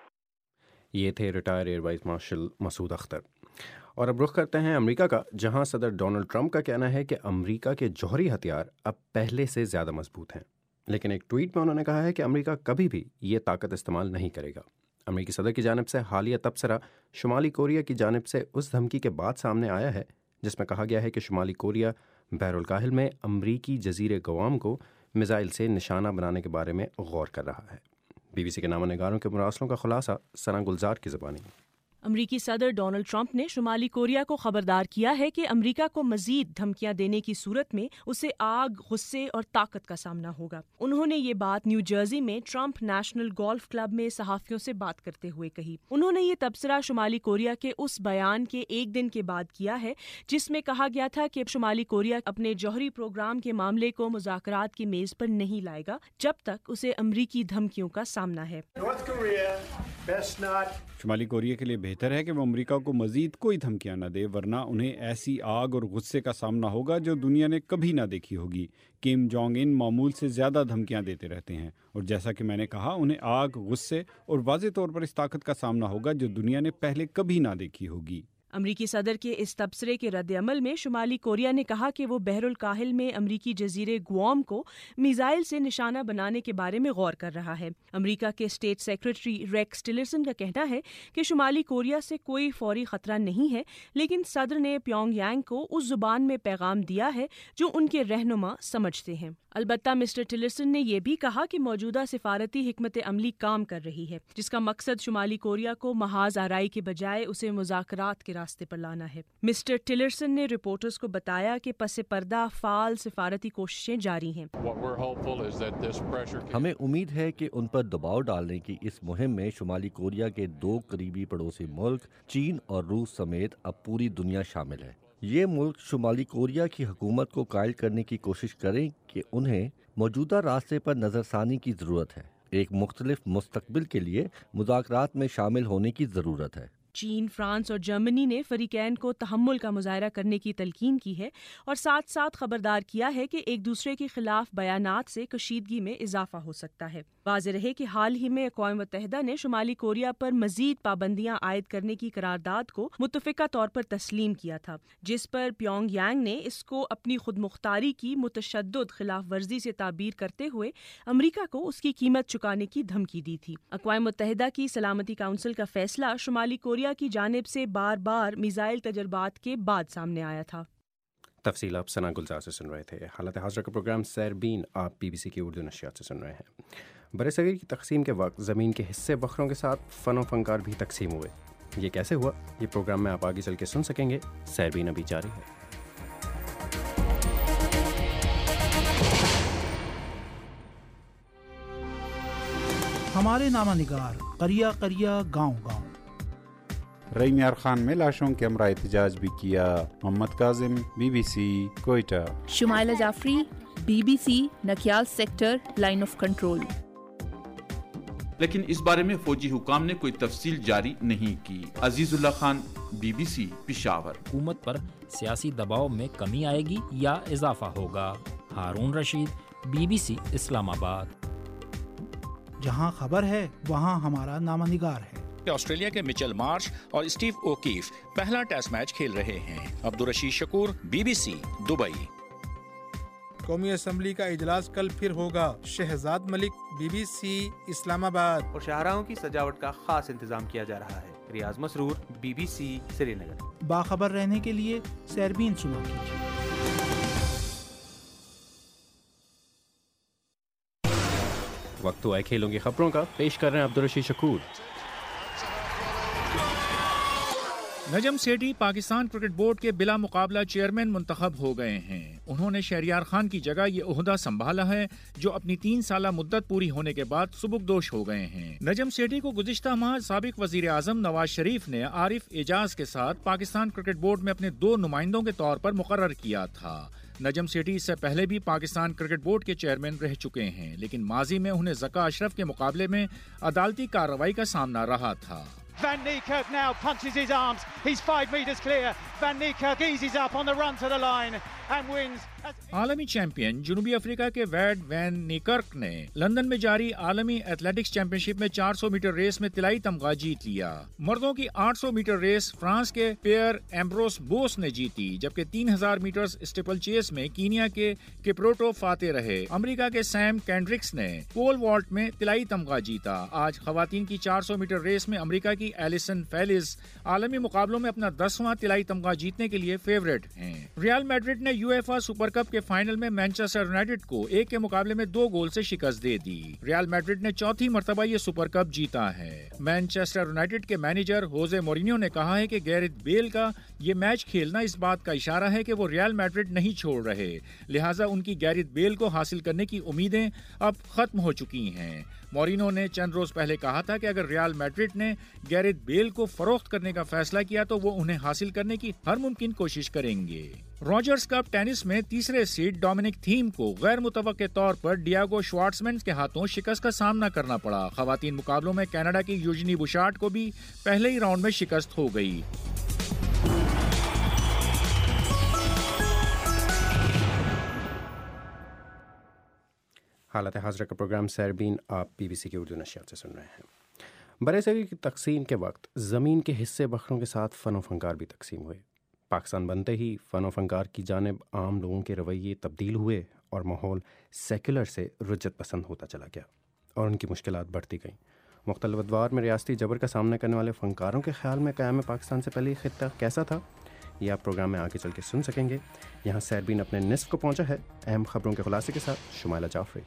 A: یہ تھے retire air vice marshal Masood Akhtar. اور اب رخ کرتے ہیں امریکہ کا, جہاں صدر ڈونلڈ ٹرمپ کا کہنا ہے کہ امریکہ کے جوہری ہتھیار اب پہلے سے زیادہ مضبوط ہیں. لیکن ایک ٹویٹ میں انہوں نے کہا ہے کہ امریکہ کبھی بھی یہ طاقت استعمال نہیں کرے گا. امریکی صدر کی جانب سے حالیہ تبصرہ شمالی کوریا کی جانب سے اس دھمکی کے بعد سامنے آیا ہے جس میں کہا گیا ہے کہ شمالی کوریا بحر الکاہل میں امریکی جزیرے گوام کو میزائل سے نشانہ بنانے کے بارے میں غور کر رہا ہے. بی بی سی کے نامہ نگاروں کے مراسلوں کا خلاصہ ثنا گلزار کی زبانی.
E: امریکی صدر ڈونلڈ ٹرمپ نے شمالی کوریا کو خبردار کیا ہے کہ امریکہ کو مزید دھمکیاں دینے کی صورت میں اسے آگ، غصے اور طاقت کا سامنا ہوگا. انہوں نے یہ بات نیو جرسی میں ٹرمپ نیشنل گولف کلب میں صحافیوں سے بات کرتے ہوئے کہی. انہوں نے یہ تبصرہ شمالی کوریا کے اس بیان کے ایک دن کے بعد کیا ہے جس میں کہا گیا تھا کہ شمالی کوریا اپنے جوہری پروگرام کے معاملے کو مذاکرات کی میز پر نہیں لائے گا جب تک اسے امریکی دھمکیوں کا سامنا ہے.
F: شمالی کوریا کے لیے بہتر ہے کہ وہ امریکہ کو مزید کوئی دھمکیاں نہ دے، ورنہ انہیں ایسی آگ اور غصے کا سامنا ہوگا جو دنیا نے کبھی نہ دیکھی ہوگی. کم جونگ ان معمول سے زیادہ دھمکیاں دیتے رہتے ہیں، اور جیسا کہ میں نے کہا انہیں آگ، غصے اور واضح طور پر اس طاقت کا سامنا ہوگا جو دنیا نے پہلے کبھی نہ دیکھی ہوگی.
E: امریکی صدر کے اس تبصرے کے رد عمل میں شمالی کوریا نے کہا کہ وہ بحر الکاہل میں امریکی جزیرے گوام کو میزائل سے نشانہ بنانے کے بارے میں غور کر رہا ہے. امریکہ کے اسٹیٹ سیکرٹری ریکس ٹلرسن کا کہنا ہے کہ شمالی کوریا سے کوئی فوری خطرہ نہیں ہے، لیکن صدر نے پیونگ یانگ کو اس زبان میں پیغام دیا ہے جو ان کے رہنما سمجھتے ہیں. البتہ مسٹر ٹلرسن نے یہ بھی کہا کہ موجودہ سفارتی حکمت عملی کام کر رہی ہے جس کا مقصد شمالی کوریا کو محاذ آرائی کے بجائے اسے مذاکرات کے راستے پر لانا ہے. مسٹر ٹلرسن نے رپورٹرز کو بتایا کہ پس پردہ فعال سفارتی کوششیں جاری ہیں.
O: ہمیں امید ہے کہ ان پر دباؤ ڈالنے کی اس مہم میں شمالی کوریا کے دو قریبی پڑوسی ملک چین اور روس سمیت اب پوری دنیا شامل ہے. یہ ملک شمالی کوریا کی حکومت کو قائل کرنے کی کوشش کریں کہ انہیں موجودہ راستے پر نظر ثانی کی ضرورت ہے. ایک مختلف مستقبل کے لیے مذاکرات میں شامل ہونے کی ضرورت ہے.
E: چین، فرانس اور جرمنی نے فریقین کو تحمل کا مظاہرہ کرنے کی تلقین کی ہے اور ساتھ ساتھ خبردار کیا ہے کہ ایک دوسرے کے خلاف بیانات سے کشیدگی میں اضافہ ہو سکتا ہے. واضح رہے کہ حال ہی میں اقوام متحدہ نے شمالی کوریا پر مزید پابندیاں عائد کرنے کی قرارداد کو متفقہ طور پر تسلیم کیا تھا، جس پر پیونگ یانگ نے اس کو اپنی خود مختاری کی متشدد خلاف ورزی سے تعبیر کرتے ہوئے امریکہ کو اس کی قیمت چکانے کی دھمکی دی تھی۔ اقوام متحدہ کی سلامتی کونسل کا فیصلہ شمالی کوریا کی جانب سے بار بار میزائل تجربات کے بعد سامنے آیا تھا۔
A: تفصیل آپ ثنا گلزار سے سن رہے تھے۔ حالت حاضرہ کا پروگرام سیربین آپ بی بی سی کی اردو نشریات سے سن رہے ہیں۔ برصغیر کی تقسیم کے وقت زمین کے حصے بکھروں کے ساتھ فن و فنکار بھی تقسیم ہوئے۔ یہ کیسے ہوا؟ یہ پروگرام میں آپ آگے چل کے سن سکیں گے۔ سیربین ابھی جاری ہے۔
P: ہمارے نامہ نگار قریہ قریہ گاؤں گاؤں۔
F: رئی میار خان میں لاشوں کے ہمراہ احتجاج بھی کیا۔ Muhammad Kazim, B B C, Quetta.
C: Shumaila Jafri, B B C, Nakyal sector, line of control.
Q: لیکن اس بارے میں فوجی حکام نے کوئی تفصیل جاری نہیں کی۔ Aziz Ullah Khan, B B C, Peshawar.
R: حکومت پر سیاسی دباؤ میں کمی آئے گی یا اضافہ ہوگا؟ Haroon Rashid, B B C, Islamabad.
P: جہاں خبر ہے وہاں ہمارا نامہ نگار ہے۔
S: آسٹریلیا کے مچل مارش اور اسٹیو اوکیف پہلا ٹیسٹ میچ کھیل رہے ہیں۔ Abdul Rashid Shakoor, B B C, Dubai.
T: قومی اسمبلی کا اجلاس کل پھر ہوگا۔ Shahzad Malik, B B C, Islamabad.
U: اور شاہراہوں کی سجاوٹ کا خاص انتظام کیا جا رہا ہے۔ Riaz Masroor, B B C, Srinagar.
P: باخبر رہنے کے لیے سیربین سنو کیجیے۔
A: وقت ہوا ہے کھیلوں کی خبروں کا، پیش کر رہے ہیں عبدالرشید شکور۔
V: نجم سیٹھی پاکستان کرکٹ بورڈ کے بلا مقابلہ چیئرمین منتخب ہو گئے ہیں۔ انہوں نے شہریار خان کی جگہ یہ عہدہ سنبھالا ہے، جو اپنی تین سالہ مدت پوری ہونے کے بعد سبکدوش ہو گئے ہیں۔ نجم سیٹھی کو گزشتہ ماہ سابق وزیر اعظم نواز شریف نے عارف اعجاز کے ساتھ پاکستان کرکٹ بورڈ میں اپنے دو نمائندوں کے طور پر مقرر کیا تھا۔ نجم سیٹھی اس سے پہلے بھی پاکستان کرکٹ بورڈ کے چیئرمین رہ چکے ہیں، لیکن ماضی میں انہیں ذکا اشرف کے مقابلے میں عدالتی کارروائی کا سامنا رہا تھا۔
W: Van Niekerk now punches his arms. He's five metres clear. Van Niekerk eases up on the run to the line and wins.
V: عالمی چیمپئن جنوبی افریقہ کے ویڈ وین نیکرک نے لندن میں جاری عالمی ایتھلیٹکس چیمپئن شپ میں چار سو میٹر ریس میں طلائی تمغہ جیت لیا۔ مردوں کی آٹھ سو میٹر ریس فرانس کے پیئر ایمبروس بوس نے جیتی، جبکہ تین ہزار میٹر اسٹیپل چیس میں کینیا کے کپروٹو فاتح رہے۔ امریکہ کے سیم کینڈرکس نے پول والٹ میں طلائی تمغہ جیتا۔ آج خواتین کی چار سو میٹر ریس میں امریکہ کی ایلیسن فیلز عالمی مقابلوں میں اپنا دسواں طلائی تمغہ جیتنے کے لیے فیورٹ ہیں۔ ریال میڈرڈ نے U F A super cup کے فائنل میں مانچسٹر یونائیٹڈ کو ایک کے مقابلے میں دو گول سے شکست دے دی۔ ریال میڈرڈ نے چوتھی مرتبہ یہ سپر کپ جیتا ہے۔ مانچسٹر یونائیٹڈ کے مینیجر ہوزے مورینیو نے کہا ہے کہ گیرتھ بیل کا یہ میچ کھیلنا اس بات کا اشارہ ہے کہ وہ ریال میڈرڈ نہیں چھوڑ رہے، لہٰذا ان کی گیرتھ بیل کو حاصل کرنے کی امیدیں اب ختم ہو چکی ہیں۔ مورینو نے چند روز پہلے کہا تھا کہ اگر ریال میڈرڈ نے گیرتھ بیل کو فروخت کرنے کا فیصلہ کیا تو وہ انہیں حاصل کرنے کی ہر ممکن کوشش کریں گے۔ راجرز کپ ٹینس میں تیسرے سیڈ ڈومینک تھیم کو غیر متوقع طور پر ڈیاگو شوارٹزمین کے ہاتھوں شکست کا سامنا کرنا پڑا۔ خواتین مقابلوں میں کینیڈا کی یوجنی بوشارٹ کو بھی پہلے ہی راؤنڈ میں شکست ہو گئی۔
A: حالت حاضرہ کا پروگرام سیربین آپ بی بی سی کی اردو نشریات سے سن رہے ہیں۔ برصغیر کی تقسیم کے وقت زمین کے حصے بکھروں کے ساتھ فن و فنکار بھی تقسیم ہوئے۔ پاکستان بنتے ہی فن و فنکار کی جانب عام لوگوں کے رویے تبدیل ہوئے اور ماحول سیکولر سے رجت پسند ہوتا چلا گیا اور ان کی مشکلات بڑھتی گئیں۔ مختلف ادوار میں ریاستی جبر کا سامنا کرنے والے فنکاروں کے خیال میں قیام پاکستان سے پہلے یہ خطہ کیسا تھا، یہ آپ پروگرام میں آگے چل کے سن سکیں گے۔ یہاں سیربین اپنے نصف کو پہنچا ہے، اہم خبروں کے خلاصے کے ساتھ شمائلہ جعفری۔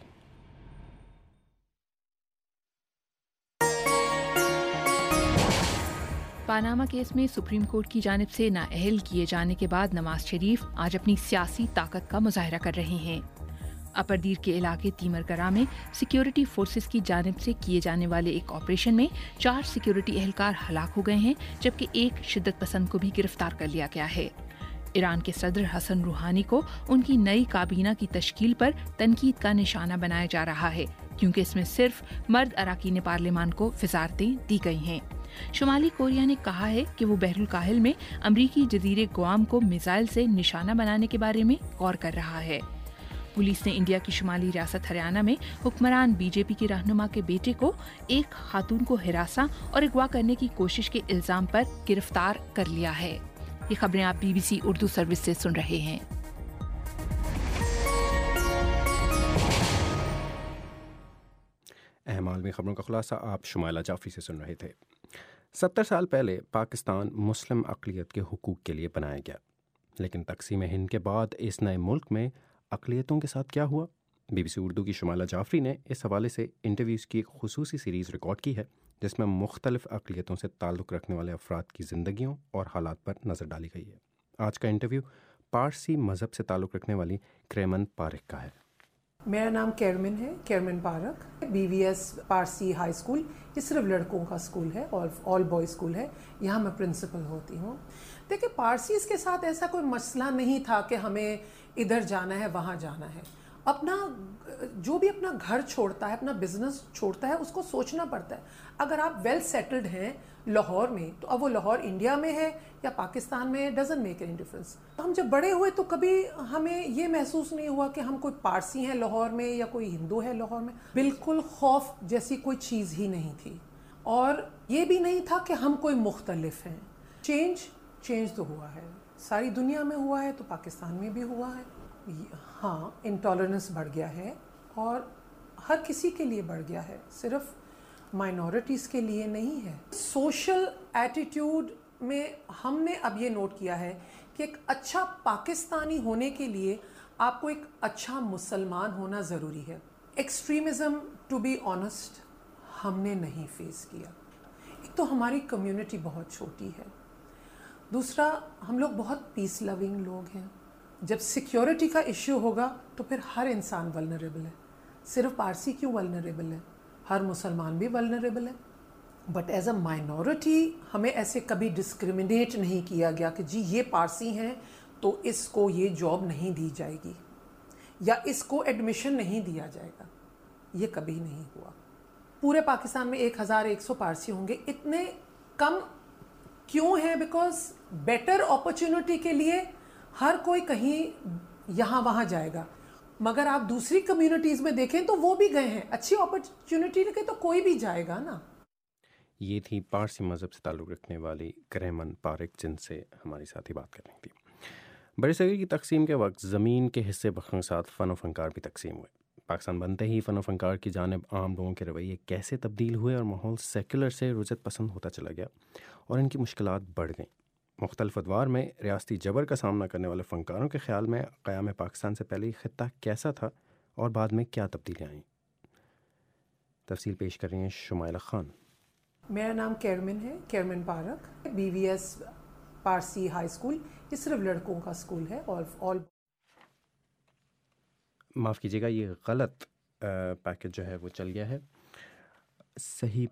C: پاناما کیس میں سپریم کورٹ کی جانب سے نااہل کیے جانے کے بعد نواز شریف آج اپنی سیاسی طاقت کا مظاہرہ کر رہے ہیں۔ اپردیر کے علاقے تیمرگرہ میں سیکیورٹی فورسز کی جانب سے کیے جانے والے ایک آپریشن میں چار سیکیورٹی اہلکار ہلاک ہو گئے ہیں، جبکہ ایک شدت پسند کو بھی گرفتار کر لیا گیا ہے۔ ایران کے صدر حسن روحانی کو ان کی نئی کابینہ کی تشکیل پر تنقید کا نشانہ بنایا جا رہا ہے، کیونکہ اس میں صرف مرد اراکین پارلیمان کو وزارتیں دی گئی ہیں۔ شمالی کوریا نے کہا ہے کہ وہ بحر الکاہل میں امریکی جزیرے گوام کو میزائل سے نشانہ بنانے کے بارے میں غور کر رہا ہے۔ पुलिस ने इंडिया की शुमाली रियासत हरियाणा में हुक्मरान बीजेपी के रहनुमा के बेटे को एक खातून को हिरासा और अगवा करने की कोशिश के इल्जाम पर गिरफ्तार कर लिया है। ये खबरें आप बीबीसी उर्दू सर्विस से सुन रहे हैं।
A: अहम आलमी खबरों का खुलासा आप शुमाइला जाफरी से सुन रहे थे। सत्तर साल पहले पाकिस्तान मुस्लिम अक़लियत के हुकूक के लिए बनाया गया, लेकिन तकसीम हिंद के बाद इस नए मुल्क में अक़लियतों के साथ क्या हुआ? बीबीसी उर्दू की शुमाइला जाफरी ने इस हवाले से इंटरव्यूज़ की एक खुसूसी सीरीज़ रिकॉर्ड की है, जिसमें मुख्तलिफ़ अक़लियतों से ताल्लुक़ रखने वाले अफराद की ज़िंदगियों और हालात पर नज़र डाली गई है। आज का इंटरव्यू पारसी मज़हब से ताल्लुक़ रखने वाली क्रेमन पारिक का है।
D: मेरा नाम कैरमिन है, Kermin Parakh. BVS Parsi high school, ये सिर्फ लड़कों का स्कूल है और ऑल बॉय स्कूल है, यहाँ मैं प्रिंसिपल होती हूँ। देखिए, पारसीज़ के साथ ऐसा कोई मसला नहीं था कि हमें इधर जाना है वहाँ जाना है। अपना जो भी अपना घर छोड़ता है, अपना बिजनेस छोड़ता है, उसको सोचना पड़ता है। अगर आप वेल सेटल्ड हैं लाहौर में, तो अब वो लाहौर इंडिया में है या पाकिस्तान में, डजंट मेक एनी डिफरेंस। हम जब बड़े हुए तो कभी हमें ये महसूस नहीं हुआ कि हम कोई पारसी हैं लाहौर में या कोई हिंदू है लाहौर में। बिल्कुल खौफ जैसी कोई चीज़ ही नहीं थी, और ये भी नहीं था कि हम कोई मुख्तलिफ हैं। चेंज चेंज तो हुआ है, सारी दुनिया में हुआ है, तो पाकिस्तान में भी हुआ है। हाँ, इंटॉलरेंस बढ़ गया है और हर किसी के लिए बढ़ गया है, सिर्फ माइनॉरिटीज़ के लिए नहीं है। सोशल एटीट्यूड में हमने अब ये नोट किया है कि एक अच्छा पाकिस्तानी होने के लिए आपको एक अच्छा मुसलमान होना ज़रूरी है। एक्सट्रीमिज़म, टू बी ऑनेस्ट, हमने नहीं फेस किया। एक तो हमारी कम्युनिटी बहुत छोटी है, दूसरा हम लोग बहुत पीस लविंग लोग हैं। जब सिक्योरिटी का इश्यू होगा तो फिर हर इंसान वल्नरेबल है। सिर्फ पारसी क्यों वल्नरेबल है, हर मुसलमान भी वल्नरेबल है। बट एज अ माइनॉरिटी हमें ऐसे कभी डिस्क्रिमिनेट नहीं किया गया कि जी ये पारसी हैं तो इसको ये जॉब नहीं दी जाएगी या इसको एडमिशन नहीं दिया जाएगा। ये कभी नहीं हुआ। पूरे पाकिस्तान में एक हज़ार एक सौ पारसी होंगे, इतने कम क्यों हैं? बिकॉज बेटर अपॉर्चुनिटी के लिए हर कोई कहीं यहाँ वहाँ जाएगा, मगर आप दूसरी कम्युनिटीज़ में देखें तो वो भी गए हैं। अच्छी अपॉर्चुनिटी लेके तो कोई भी जाएगा ना।
A: ये थी पारसी मज़हब से ताल्लुक़ रखने वाली क्रेमन पारिक, जिनसे हमारी साथी बात कर रही थी। बरसगीर की तकसीम के वक्त ज़मीन के हिस्से बखरों के साथ फ़न व फ़नकार भी तकसीम हुए। पाकिस्तान बनते ही फ़न व फ़नकार की जानिब आम लोगों के रवैये कैसे तब्दील हुए और माहौल सेकुलर से रुजत पसंद होता चला गया और इनकी मुश्किलात बढ़ गईं। मुख्तलिफ अदवार में रियासती जबर का सामना करने वाले फ़नकारों के ख़्याल में क़याम पाकिस्तान से पहले ख़ित्ता कैसा था और बाद में क्या तब्दीलियाँ आईं? तफसील पेश कर रही हैं शुमाइला खान।
D: मेरा नाम कैरमिन है, Kermin Parakh. BVS Parsi high school, ये सिर्फ लड़कों का स्कूल है और ऑल
A: माफ़ कीजिएगा, ये गलत पैकेज जो है वो चल गया है। सही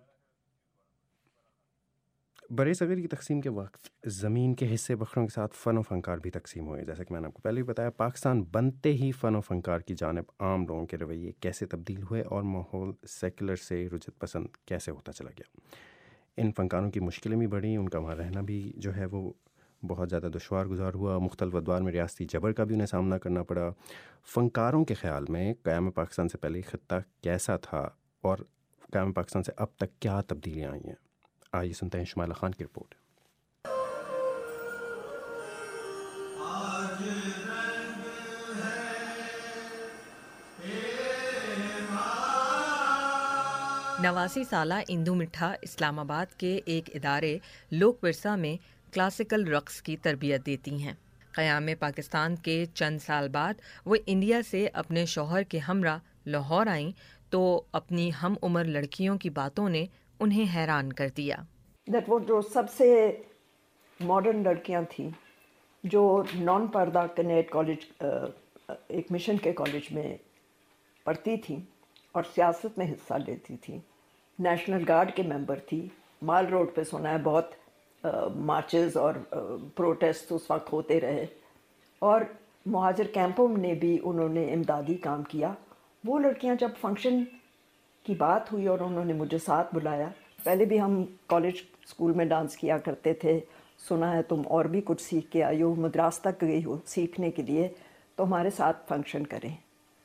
A: बरसगीर की तकसीम के वक्त ज़मीन के हिस्से बखरों के साथ फ़न व फ़नकार भी तकसीम हुए। जैसा कि मैंने आपको पहले भी बताया, पाकिस्तान बनते ही फ़न व फ़नकार की जानिब आम लोगों के रवैये कैसे तब्दील हुए और माहौल सेकुलर से रुजत पसंद कैसे होता चला गया। इन फ़नकारों की मुश्किलें भी बढ़ी, उनका वहाँ रहना भी जो है वो बहुत ज़्यादा दुश्वार गुजार हुआ। मुख्तलिफ अदवार में रियासती जबर का भी उन्हें सामना करना पड़ा। फ़नकारों के ख़्याल में क़याम पाकिस्तान से पहले ख़ित्ता कैसा था और क़याम पाकिस्तान से अब तक क्या तब्दीलियाँ आई हैं। आइए सुनते हैं शुमाइला खान की रिपोर्ट।
G: नवासी साला इंदू मिठा इस्लामाबाद के एक इदारे लोक विरसा में क्लासिकल रक्स की तरबियत देती हैं। क़याम पाकिस्तान के चंद साल बाद वो इंडिया से अपने शौहर के हमरा लाहौर आईं तो अपनी हम उम्र लड़कियों की बातों ने उन्हें हैरान कर दिया।
H: दैट वो जो सबसे मॉडर्न लड़कियां थीं जो नॉन पर्दा कनेट कॉलेज, एक मिशन के कॉलेज में पढ़ती थीं और सियासत में हिस्सा लेती थीं, नेशनल गार्ड के मेंबर थी। माल रोड पे सुना है बहुत मार्चेस और प्रोटेस्ट उस वक्त होते रहे और मुहाजिर कैंपों में भी उन्होंने इमदादी काम किया। वो लड़कियां जब फंक्शन की बात हुई और उन्होंने मुझे साथ बुलाया, पहले भी हम कॉलेज स्कूल में डांस किया करते थे, सुना है तुम और भी कुछ सीख के आई हो, मद्रास तक गई हो सीखने के लिए, तो हमारे साथ फंक्शन करें।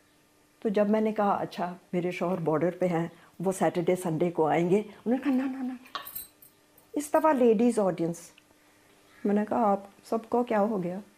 H: تو جب میں نے کہا اچھا میرے شوہر بارڈر پہ ہیں, وہ سیٹرڈے سنڈے کو آئیں گے, انہوں نے کہا نا نا نا اس دفعہ لیڈیز آڈینس. میں نے کہا آپ سب کو کیا ہو گیا؟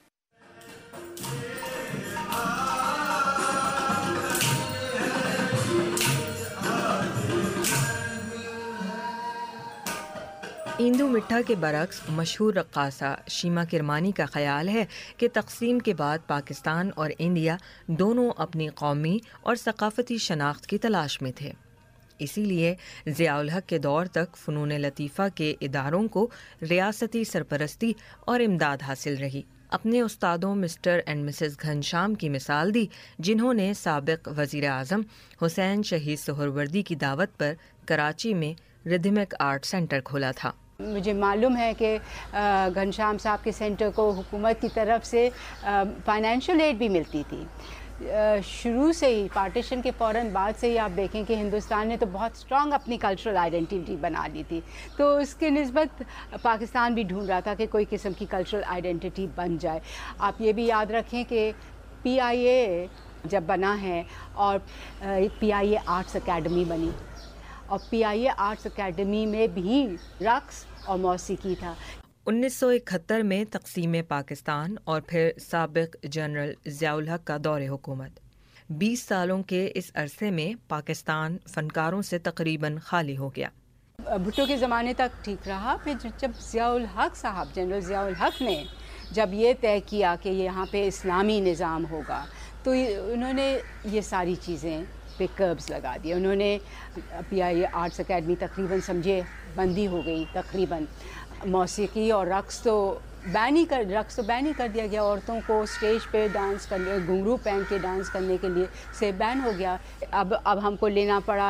G: ایندو مٹھا کے برعکس مشہور رقاصہ شیما کرمانی کا خیال ہے کہ تقسیم کے بعد پاکستان اور انڈیا دونوں اپنی قومی اور ثقافتی شناخت کی تلاش میں تھے. اسی لیے ضیاء الحق کے دور تک فنون لطیفہ کے اداروں کو ریاستی سرپرستی اور امداد حاصل رہی. اپنے استادوں مسٹر اینڈ مسز گھنشام کی مثال دی, جنہوں نے سابق وزیر اعظم حسین شہید سہروردی کی دعوت پر کراچی میں ردھمک آرٹ سینٹر کھولا تھا.
I: مجھے معلوم ہے کہ گھنشام صاحب کے سینٹر کو حکومت کی طرف سے فائنینشیل ایڈ بھی ملتی تھی. شروع سے ہی پارٹیشن کے فوراً بعد سے ہی آپ دیکھیں کہ ہندوستان نے تو بہت اسٹرانگ اپنی کلچرل آئیڈینٹیٹی بنا لی تھی, تو اس کے نسبت پاکستان بھی ڈھونڈ رہا تھا کہ کوئی قسم کی کلچرل آئیڈینٹیٹی بن جائے. آپ یہ بھی یاد رکھیں کہ پی آئی اے جب بنا ہے اور پی آئی اے آرٹس اکیڈمی بنی, اور پی آئی اے آرٹس اکیڈمی میں بھی رقص اور موسیقی تھا.
G: انیس سو اکہتر میں تقسیم پاکستان اور پھر سابق جنرل ضیاء الحق کا دور حکومت. بیس سالوں کے اس عرصے میں پاکستان فنکاروں سے تقریباً خالی ہو گیا.
I: بھٹو کے زمانے تک ٹھیک رہا, پھر جب ضیاء الحق صاحب جنرل ضیاء الحق نے جب یہ طے کیا کہ یہاں پہ اسلامی نظام ہوگا, تو انہوں نے یہ ساری چیزیں پہ کربز لگا دیے. انہوں نے پی آئی اے آرٹس اکیڈمی تقریباً سمجھے بندی ہو گئی تقریباً. موسیقی اور رقص تو بین ہی کر رقص تو بین ہی کر دیا گیا. عورتوں کو اسٹیج پہ ڈانس کرنے, گھنگرو پہن کے ڈانس کرنے کے لیے سے بین ہو گیا. اب اب ہم کو لینا پڑا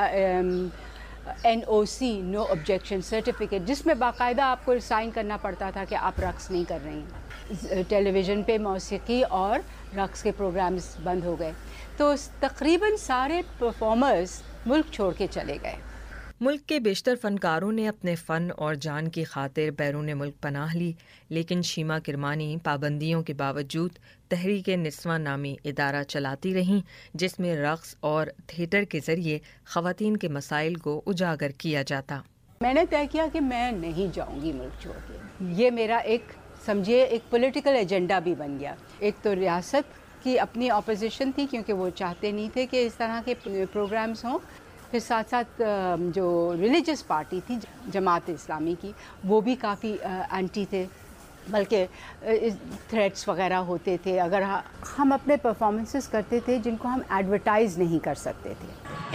I: N O C no objection certificate, جس میں باقاعدہ آپ کو سائن کرنا پڑتا تھا کہ آپ رقص نہیں کر رہی ہیں. ٹیلی ویژن پہ موسیقی اور رقص کے پروگرامز بند ہو گئے, تو تقریباً سارے پرفارمرز ملک چھوڑ کے چلے گئے.
G: ملک کے بیشتر فنکاروں نے اپنے فن اور جان کی خاطر بیرون ملک پناہ لی, لیکن شیما کرمانی پابندیوں کے باوجود تحریک نسواں نامی ادارہ چلاتی رہیں, جس میں رقص اور تھیٹر کے ذریعے خواتین کے مسائل کو اجاگر کیا جاتا.
I: میں نے طے کیا کہ میں نہیں جاؤں گی ملک چھوڑ کے. یہ میرا ایک سمجھے ایک پولیٹیکل ایجنڈا بھی بن گیا. ایک تو ریاست کی اپنی اپوزیشن تھی, کیونکہ وہ چاہتے نہیں تھے کہ اس طرح کے پروگرامز ہوں. پھر ساتھ ساتھ جو ریلیجس پارٹی تھی جماعت اسلامی کی, وہ بھی کافی اینٹی تھے, بلکہ تھریٹس وغیرہ ہوتے تھے اگر ہم اپنے پرفارمنسز کرتے تھے جن کو ہم ایڈورٹائز نہیں کر سکتے تھے.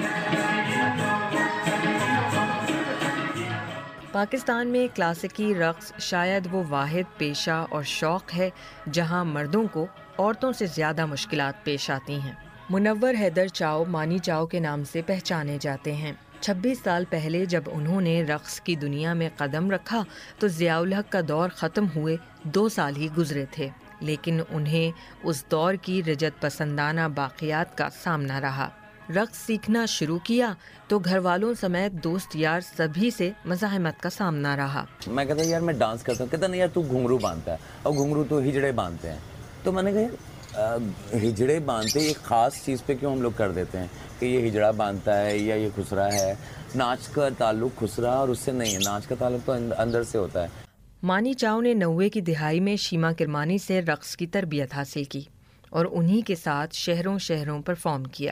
G: پاکستان میں کلاسیکی رقص شاید وہ واحد پیشہ اور شوق ہے جہاں مردوں کو عورتوں سے زیادہ مشکلات پیش آتی ہیں. منور حیدر چاؤ مانی چاؤ کے نام سے پہچانے جاتے ہیں. چھبیس سال پہلے جب انہوں نے رقص کی دنیا میں قدم رکھا تو ضیاء الحق کا دور ختم ہوئے دو سال ہی گزرے تھے, لیکن انہیں اس دور کی رجت پسندانہ باقیات کا سامنا رہا. رقص سیکھنا شروع کیا تو گھر والوں سمیت دوست یار سبھی سے مزاحمت کا سامنا رہا.
J: میں کہتا یار میں ڈانس کرتا ہوں, کہتا نہیں یار تو گھنگرو باندھتا ہے, اور گھنگرو تو ہجڑے باندھتے ہیں. تو میں نے کہا ہجڑے باندھتے ایک خاص چیز پہ کیوں ہم لوگ کر دیتے ہیں کہ یہ ہجڑا باندھتا ہے یا یہ خسرا ہے. ناچ کا تعلق خسرا اور اس سے نہیں ہے, ناچ کا تعلق تو اندر سے ہوتا ہے.
G: مانی چاؤ نے نوے کی دہائی میں شیما کرمانی سے رقص کی تربیت حاصل کی اور انہی کے ساتھ شہروں شہروں پرفارم کیا.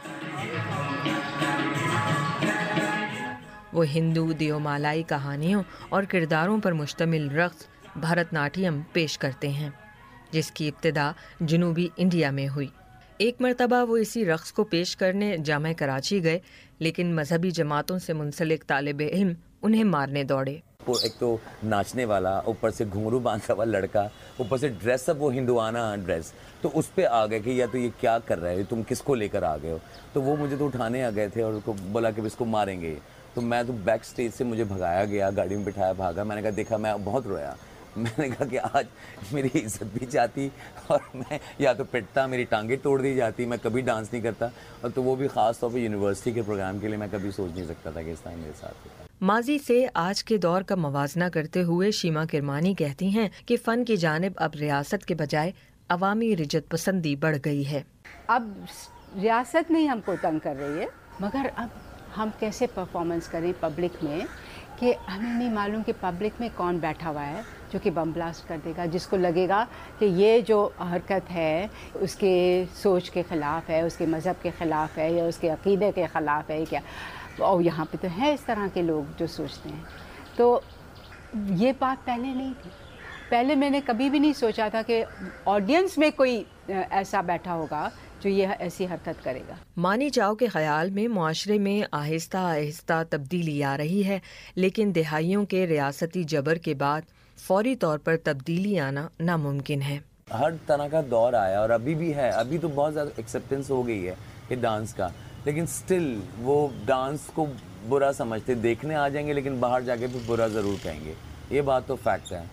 G: وہ ہندو دیو مالائی کہانیوں اور کرداروں پر مشتمل رقص بھارت ناٹیم پیش کرتے ہیں, جس کی ابتدا جنوبی انڈیا میں ہوئی. ایک مرتبہ وہ اسی رقص کو پیش کرنے جامع کراچی گئے, لیکن مذہبی جماعتوں سے منسلک طالب علم انہیں مارنے دوڑے.
J: ایک تو ناچنے والا, اوپر سے گھنگرو باندھا ہوا لڑکا, اوپر سے ڈریس اپ وہ ہندوانہ ڈریس, تو اس پہ آ گئے کہ یا تو یہ کیا کر رہے ہو, تم کس کو لے کر آ گئے ہو. تو وہ مجھے تو اٹھانے آ گئے تھے اور اس کو بولا کہ اس کو ماریں گے. تو میں تو بیک سٹیج سے مجھے بھگایا گیا, گاڑی میں بٹھایا, بھاگا. میں نے کہا دیکھا, میں بہت رویا. میں نے کہا کہ آج میری عزت بھی جاتی اور میں یا تو پٹتا, میری ٹانگیں توڑ دی جاتی, میں کبھی ڈانس نہیں کرتا. اور تو وہ بھی خاص طور پہ یونیورسٹی کے پروگرام کے لیے میں کبھی سوچ نہیں سکتا تھا کہ اس طرح میرے ساتھ ہوتا.
G: ماضی سے آج کے دور کا موازنہ کرتے ہوئے شیما کرمانی کہتی ہیں کہ فن کی جانب اب ریاست کے بجائے عوامی رجت پسندی بڑھ گئی ہے.
I: اب रियासत नहीं हमको तंग कर रही है, मगर अब हम कैसे परफॉर्मेंस करें पब्लिक में कि हमें नहीं मालूम कि पब्लिक में कौन बैठा हुआ है जो कि बम ब्लास्ट कर देगा, जिसको लगेगा कि ये जो हरकत है उसके सोच के ख़िलाफ़ है, उसके मज़हब के ख़िलाफ़ है या उसके अक़ीदे के ख़िलाफ़ है क्या। और यहाँ पे तो है इस तरह के लोग जो सोचते हैं। तो ये बात पहले नहीं थी, पहले मैंने कभी भी नहीं सोचा था कि ऑडियंस में कोई ऐसा बैठा होगा जो ये ऐसी हरकत करेगा।
G: मानी जाओ के ख्याल में मुआशरे में आहिस्ता आहिस्ता तब्दीली आ रही है, लेकिन दहाइयों के रियासती जबर के बाद फौरी तौर पर तब्दीली आना नामुमकिन है।
J: हर तरह का दौर आया और अभी भी है, अभी तो बहुत ज़्यादा एक्सेप्टेंस हो गई है ये डांस का, लेकिन स्टिल वो डांस को बुरा समझते, देखने आ जाएंगे लेकिन बाहर जाके भी बुरा ज़रूर कहेंगे, ये बात तो फैक्ट है।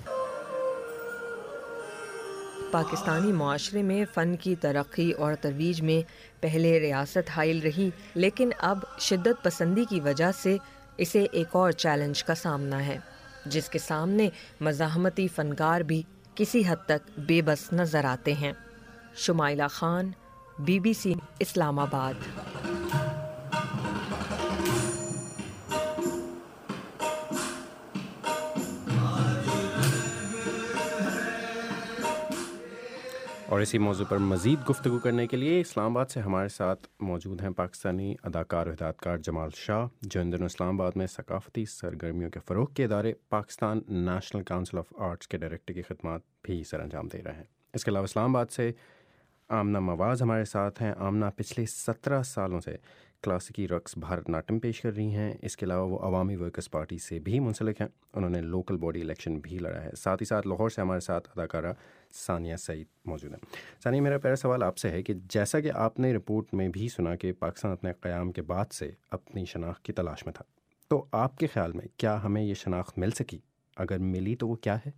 G: पाकिस्तानी मुआशरे में फ़न की तरक्की और तरवीज में पहले रियासत हाइल रही, लेकिन अब शिद्दत पसंदी की वजह से इसे एक और चैलेंज का सामना है, जिसके सामने मज़ाहमती फ़नकार भी किसी हद तक बेबस नज़र आते हैं। शुमाइला खान, बीबीसी इस्लामाबाद।
A: और इसी मौजू पर मज़ीद गुफ्तगू करने के लिए इस्लामाबाद से हमारे साथ मौजूद हैं पाकिस्तानी अदाकार और हिदायतकार जमाल शाह, जो इन दिनों इस्लामाबाद में सकाफ़ती सरगर्मियों के फ़रोग़ के इदारे Pakistan National Council of Arts के डायरेक्टर की खिदमत भी सर अंजाम दे रहे हैं। इसके अलावा इस्लामाबाद से आमना मवाज़ हमारे साथ हैं। आमना पिछले सत्रह सालों से क्लासिकी रक्स भारतनाट्यम पेश कर रही हैं। इसके अलावा वो अवामी वर्कर्स पार्टी से भी मुंसलिक हैं, उन्होंने लोकल बॉडी इलेक्शन भी लड़ा है। साथ ही साथ लाहौर से हमारे साथ अदाकारा सानिया सईद मौजूद हैं। सानिया, मेरा पहला सवाल आपसे है कि जैसा कि आपने रिपोर्ट में भी सुना कि पाकिस्तान अपने क़याम के बाद से अपनी शनाख्त की तलाश में था, तो आपके ख़्याल में क्या हमें ये शनाख्त मिल सकी? अगर मिली तो वो क्या है?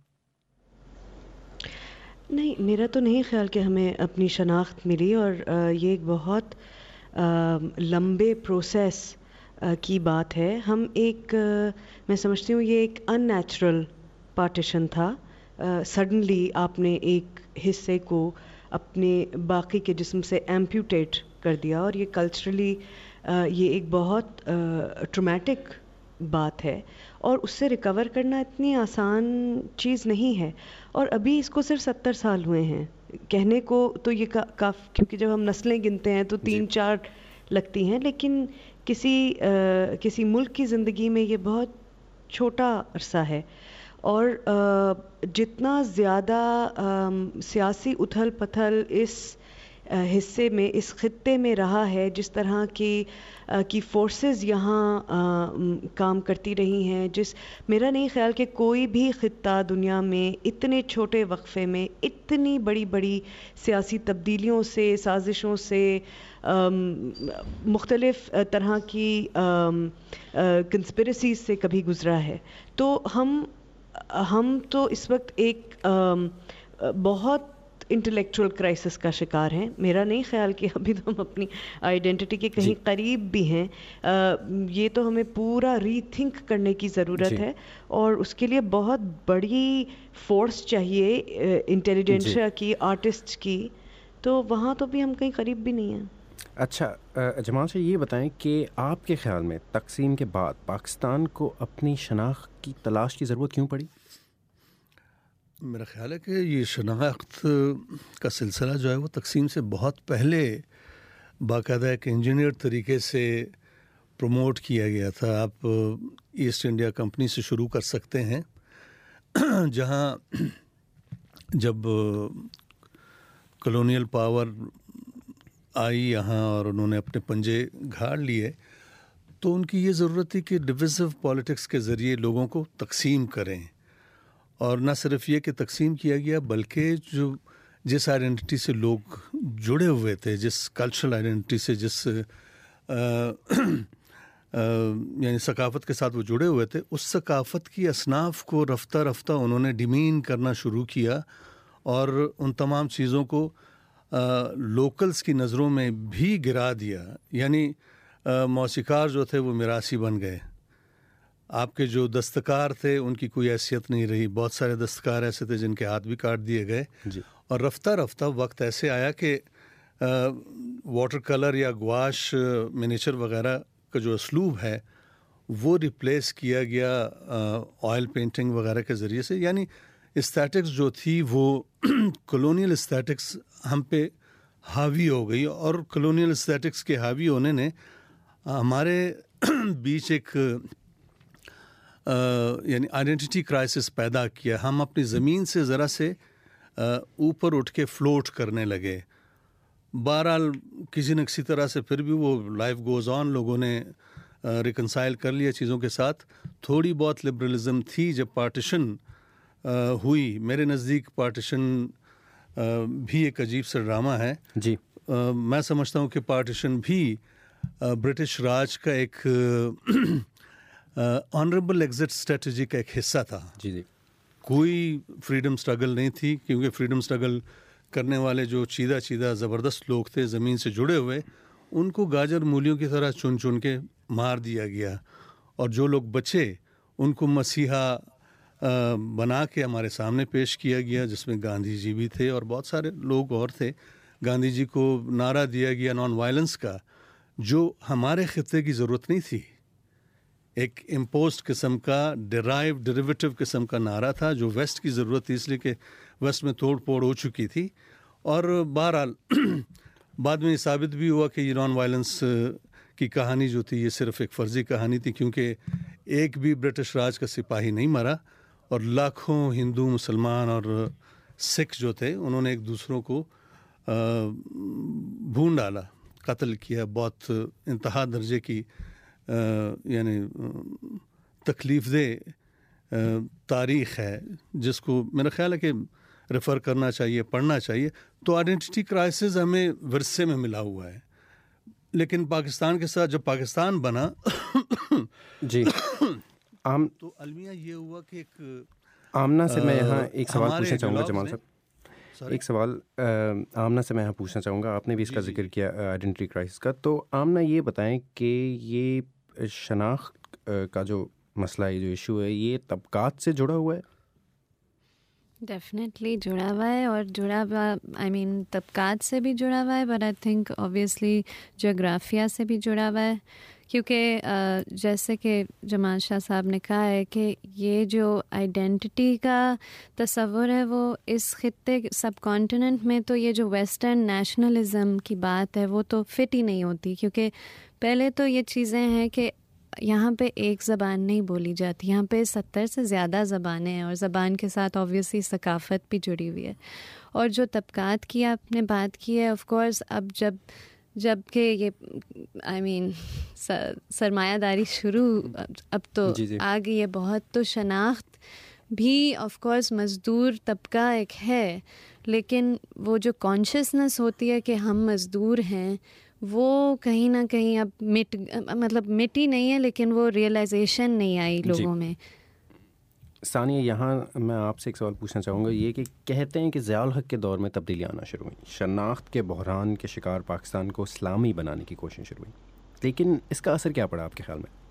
K: नहीं, मेरा तो नहीं ख्याल कि हमें अपनी शनाख्त मिली, और ये एक बहुत लंबे प्रोसेस की बात है। हम एक, मैं समझती हूँ ये एक अननेचुरल पार्टीशन था। सडनली uh, आपने एक हिस्से को अपने बाकी के जिस्म से एम्प्यूटेट कर दिया, और ये कल्चरली uh, ये एक बहुत ट्रॉमेटिक uh, बात है, और उससे रिकवर करना इतनी आसान चीज़ नहीं है। और अभी इसको सिर्फ सत्तर साल हुए हैं कहने को, तो ये का, काफ़ क्योंकि जब हम नस्लें गिनते हैं तो तीन चार लगती हैं, लेकिन किसी आ, किसी मुल्क की ज़िंदगी में ये बहुत छोटा अरसा है। और आ, जितना ज़्यादा सियासी उथल पथल इस आ, हिस्से में, इस खित्ते में रहा है, जिस तरह की आ, की फोर्सेस यहाँ काम करती रही हैं, जिस मेरा नहीं ख्याल कि कोई भी खित्ता दुनिया में इतने छोटे वक्फे में इतनी बड़ी बड़ी सियासी तब्दीलियों से, साजिशों से, मुख्तलिफ तरह की कंस्पिरेसीज से कभी गुजरा है। तो हम हम तो इस वक्त एक आ, बहुत इंटेलेक्चुअल क्राइसिस का शिकार हैं। मेरा नहीं ख्याल कि अभी तो हम अपनी आइडेंटिटी के कहीं करीब भी हैं। आ, ये तो हमें पूरा रीथिंक करने की ज़रूरत है, और उसके लिए बहुत बड़ी फोर्स चाहिए, इंटेलिजेंशिया की, आर्टिस्ट की। तो वहाँ तो भी हम कहीं करीब भी नहीं हैं।
A: अच्छा, जमाल से ये बताएं कि आपके ख़्याल में तकसीम के बाद पाकिस्तान को अपनी शनाख्त की तलाश की ज़रूरत क्यों पड़ी?
L: मेरा ख्याल है कि ये शनाख्त का सिलसिला जो है वो तकसीम से बहुत पहले बाकायदा एक इंजीनियर तरीके से प्रमोट किया गया था। आप ईस्ट इंडिया कंपनी से शुरू कर सकते हैं, जहाँ जब कॉलोनियल पावर आई यहाँ और उन्होंने अपने पंजे गाड़ लिए, तो उनकी ये ज़रूरत थी कि डिविसिव पॉलिटिक्स के ज़रिए लोगों को तकसीम करें। और न सिर्फ ये कि तकसीम किया गया, बल्कि जो जिस आइडेंटिटी से लोग जुड़े हुए थे, जिस कल्चरल आइडेंटिटी से, जिस यानी सकाफ़त के साथ वो जुड़े हुए थे, उस सकाफ़त की असनाफ को रफ्ता रफ्ता उन्होंने डिमीन करना शुरू किया, और उन तमाम चीज़ों को लोकल्स की नज़रों में भी गिरा दिया। यानी मौसीकार जो थे वो मिरासी बन गए, आपके जो दस्तकार थे उनकी कोई हैसियत नहीं रही। बहुत सारे दस्तकार ऐसे थे जिनके हाथ भी काट दिए गए, और रफ्ता रफ्ता वक्त ऐसे आया कि واٹر کلر یا گواش منیچر وغیرہ کا جو اسلوب ہے وہ ریپلیس کیا گیا آئل پینٹنگ وغیرہ کے ذریعے سے. یعنی استھیٹکس جو تھی وہ کلونیل استھیٹکس ہم پہ حاوی ہو گئی, اور کلونیل استھیٹکس کے حاوی ہونے نے ہمارے بیچ ایک یعنی آئیڈینٹی کرائسس پیدا کیا. ہم اپنی زمین سے ذرا سے اوپر اٹھ کے فلوٹ کرنے لگے. بہرحال کسی نہ کسی طرح سے پھر بھی وہ لائف گوز آن, لوگوں نے ریکنسائل کر لیا چیزوں کے ساتھ. تھوڑی بہت لبرلزم تھی جب پارٹیشن ہوئی. میرے نزدیک پارٹیشن بھی ایک عجیب سا ڈرامہ ہے
A: جی.
L: میں سمجھتا ہوں کہ پارٹیشن بھی برٹش راج کا ایک آنریبل ایگزٹ اسٹریٹجی کا ایک حصہ تھا.
A: جی جی
L: کوئی فریڈم سٹرگل نہیں تھی, کیونکہ فریڈم سٹرگل کرنے والے جو چیدہ چیدہ زبردست لوگ تھے زمین سے جڑے ہوئے, ان کو گاجر مولیوں کی طرح چن چن کے مار دیا گیا, اور جو لوگ بچے ان کو مسیحا بنا کے ہمارے سامنے پیش کیا گیا, جس میں گاندھی جی بھی تھے اور بہت سارے لوگ اور تھے. گاندھی جی کو نعرہ دیا گیا نان وائلنس کا, جو ہمارے خطے کی ضرورت نہیں تھی. ایک امپوزڈ قسم کا ڈرائیو ڈیریویٹو قسم کا نعرہ تھا جو ویسٹ کی ضرورت تھی, اس لیے کہ ویسٹ میں توڑ پھوڑ ہو چکی تھی. اور بہرحال بعد میں یہ ثابت بھی ہوا کہ یہ نان وائلنس کی کہانی جو تھی یہ صرف ایک فرضی کہانی تھی, کیونکہ ایک بھی برٹش راج کا سپاہی نہیں مرا, اور لاکھوں ہندو مسلمان اور سکھ جو تھے انہوں نے ایک دوسروں کو بھون ڈالا, قتل کیا. بہت انتہا درجے کی یعنی تکلیف دہ تاریخ ہے, جس کو میرا خیال ہے کہ ریفر کرنا چاہیے, پڑھنا چاہیے. تو آئیڈینٹی کرائسس ہمیں ورثے میں ملا ہوا ہے, لیکن پاکستان کے ساتھ جب پاکستان بنا
A: جی آم
L: تو المیہ یہ ہوا کہ ایک
A: آمنہ سے میں یہاں ایک سوال پوچھنا چاہوں گا جمال صاحب, ایک سوال آمنہ سے میں یہاں پوچھنا چاہوں گا. آپ نے بھی اس کا ذکر کیا آئیڈینٹی کرائسس کا, تو آمنہ یہ بتائیں کہ یہ شناخت کا جو مسئلہ ہے, جو ایشو ہے, یہ طبقات سے جڑا ہوا ہے؟
B: ڈیفینیٹلی جڑا ہوا ہے, اور جڑا ہوا آئی مین طبقات سے بھی جڑا ہوا ہے, بٹ آئی تھنک اوبیسلی جغرافیہ سے بھی جڑا ہوا ہے, کیونکہ جیسے کہ جمال شاہ صاحب نے کہا ہے کہ یہ جو آئیڈینٹی کا تصور ہے وہ اس خطے سب کانٹیننٹ میں, تو یہ جو ویسٹرن نیشنلزم کی بات ہے وہ تو فٹ ہی نہیں ہوتی, کیونکہ پہلے تو یہ چیزیں ہیں کہ یہاں پہ ایک زبان نہیں بولی جاتی, یہاں پہ ستر سے زیادہ زبانیں ہیں, اور زبان کے ساتھ اوبویسلی ثقافت بھی جڑی ہوئی ہے. اور جو طبقات کی آپ نے بات کی ہے, آف کورس اب جب جب کہ یہ آئی مین سرمایہ داری شروع اب تو
A: جی جی.
B: آ گئی ہے بہت, تو شناخت بھی آف کورس مزدور طبقہ ایک ہے, لیکن وہ جو کانشیسنس ہوتی ہے کہ ہم مزدور ہیں وہ کہیں نہ کہیں اب مٹ مطلب مٹی نہیں ہے, لیکن وہ ریئلائزیشن نہیں آئی لوگوں میں.
A: ثانیہ, یہاں میں آپ سے ایک سوال پوچھنا چاہوں گا, یہ کہ کہتے ہیں کہ ضیاء الحق کے دور میں تبدیلیاں آنا شروع ہوئیں, شناخت کے بحران کے شکار پاکستان کو اسلامی بنانے کی کوشش شروع ہوئی, لیکن اس کا اثر کیا پڑا آپ کے خیال میں؟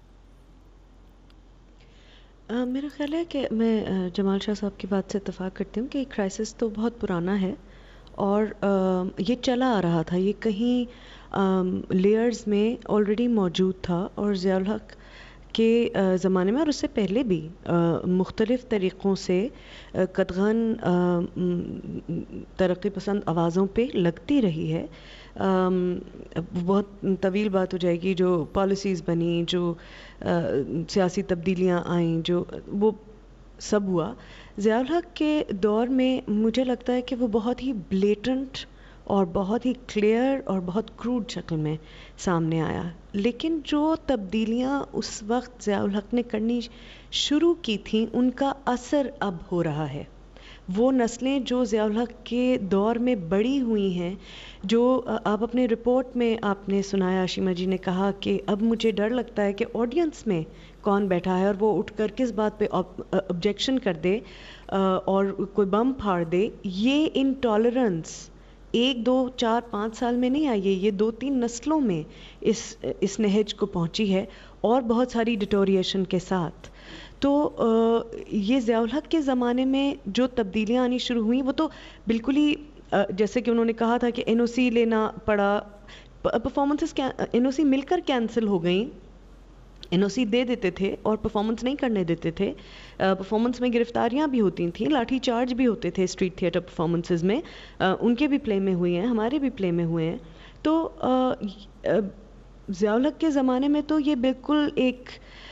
K: آ, میرا خیال ہے کہ میں جمال شاہ صاحب کی بات سے اتفاق کرتی ہوں کہ کرائسس تو بہت پرانا ہے, اور آ, یہ چلا آ رہا تھا, یہ کہیں لیئرز میں آلریڈی موجود تھا, اور ضیاء الحق کے زمانے میں اور اس سے پہلے بھی مختلف طریقوں سے قدغن ترقی پسند آوازوں پہ لگتی رہی ہے. بہت طویل بات ہو جائے گی, جو پالیسیز بنی, جو سیاسی تبدیلیاں آئیں, جو وہ سب ہوا. ضیاء الحق کے دور میں مجھے لگتا ہے کہ وہ بہت ہی بلیٹنٹ اور بہت ہی کلیئر اور بہت کروڈ شکل میں سامنے آیا, لیکن جو تبدیلیاں اس وقت ضیاء الحق نے کرنی شروع کی تھیں ان کا اثر اب ہو رہا ہے. وہ نسلیں جو ضیاء الحق کے دور میں بڑی ہوئی ہیں, جو آپ اپنے رپورٹ میں آپ نے سنایا, شیما جی نے کہا کہ اب مجھے ڈر لگتا ہے کہ آڈینس میں کون بیٹھا ہے اور وہ اٹھ کر کس بات پہ آبجیکشن کر دے اور کوئی بم پھاڑ دے. یہ انٹالرنس ایک دو چار پانچ سال میں نہیں آئی ہے, یہ دو تین نسلوں میں اس اس نہج کو پہنچی ہے, اور بہت ساری ڈیٹوریشن کے ساتھ. تو یہ ضیاء الحق کے زمانے میں جو تبدیلیاں آنی شروع ہوئیں وہ تو بالکل ہی جیسے کہ انہوں نے کہا تھا کہ این او سی لینا پڑا, پرفارمنسز این او سی مل کر کینسل ہو گئیں. این او سی دے دیتے تھے اور پرفارمنس نہیں کرنے دیتے تھے. پرفارمنس میں گرفتاریاں بھی ہوتی تھیں, لاٹھی چارج بھی ہوتے تھے اسٹریٹ تھیٹر پرفارمنسز میں. ان کے بھی پلے میں ہوئے ہیں, ہمارے بھی پلے میں ہوئے ہیں. تو ضیاء الحق کے زمانے میں تو یہ بالکل ایک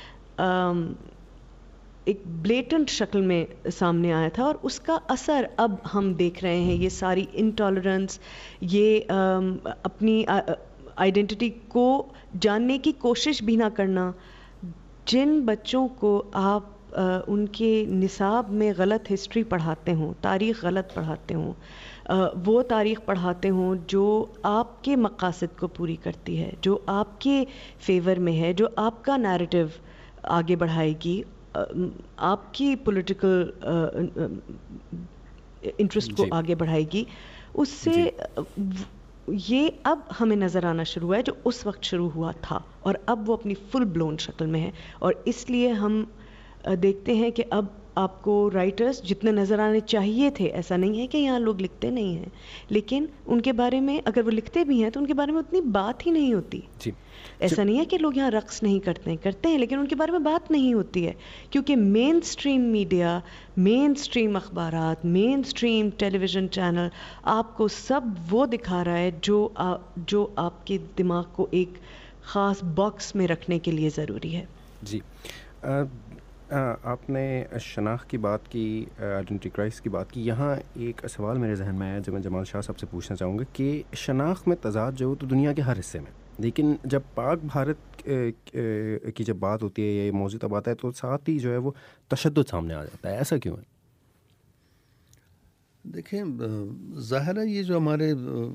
K: ایک بلیٹنٹ شکل میں سامنے آیا تھا, اور اس کا اثر اب ہم دیکھ رہے ہیں. یہ ساری انٹالرنس, یہ اپنی آئیڈینٹی کو جاننے کی کوشش بھی نہ کرنا. جن بچوں کو آپ ان کے نصاب میں غلط ہسٹری پڑھاتے ہوں, تاریخ غلط پڑھاتے ہوں, وہ تاریخ پڑھاتے ہوں جو آپ کے مقاصد کو پوری کرتی ہے, جو آپ کے فیور میں ہے, جو آپ کا نیریٹو آگے بڑھائے گی, آپ کی پولیٹیکل انٹرسٹ کو آگے بڑھائے گی, اس سے یہ اب ہمیں نظر آنا شروع ہے جو اس وقت شروع ہوا تھا, اور اب وہ اپنی فل بلون شکل میں ہے. اور اس لیے ہم دیکھتے ہیں کہ اب آپ کو رائٹرز جتنے نظر آنے چاہیے تھے, ایسا نہیں ہے کہ یہاں لوگ لکھتے نہیں ہیں, لیکن ان کے بارے میں اگر وہ لکھتے بھی ہیں تو ان کے بارے میں اتنی بات ہی نہیں ہوتی.
A: جی
K: ایسا نہیں ہے کہ لوگ یہاں رقص نہیں کرتے ہیں, کرتے ہیں, لیکن ان کے بارے میں بات نہیں ہوتی ہے, کیونکہ mainstream media, mainstream اخبارات, mainstream television channel آپ کو سب وہ دکھا رہا ہے جو آ, جو آپ کے دماغ کو ایک خاص باکس میں رکھنے کے لیے ضروری ہے.
A: جی آ, آ, آپ نے شناخت کی بات کی, آئیڈینٹی کرائسس کی بات کی. یہاں ایک سوال میرے ذہن میں آیا جو میں جمال شاہ صاحب سے پوچھنا چاہوں گا کہ شناخت میں تضاد جو تو دنیا کے ہر حصے میں, لیکن جب پاک بھارت کی جب بات ہوتی ہے, یہ موضوع تب آتا ہے تو ساتھ ہی جو ہے وہ تشدد سامنے آ جاتا ہے. ایسا کیوں ہے؟
L: دیکھیں, ظاہر ہے یہ جو ہمارے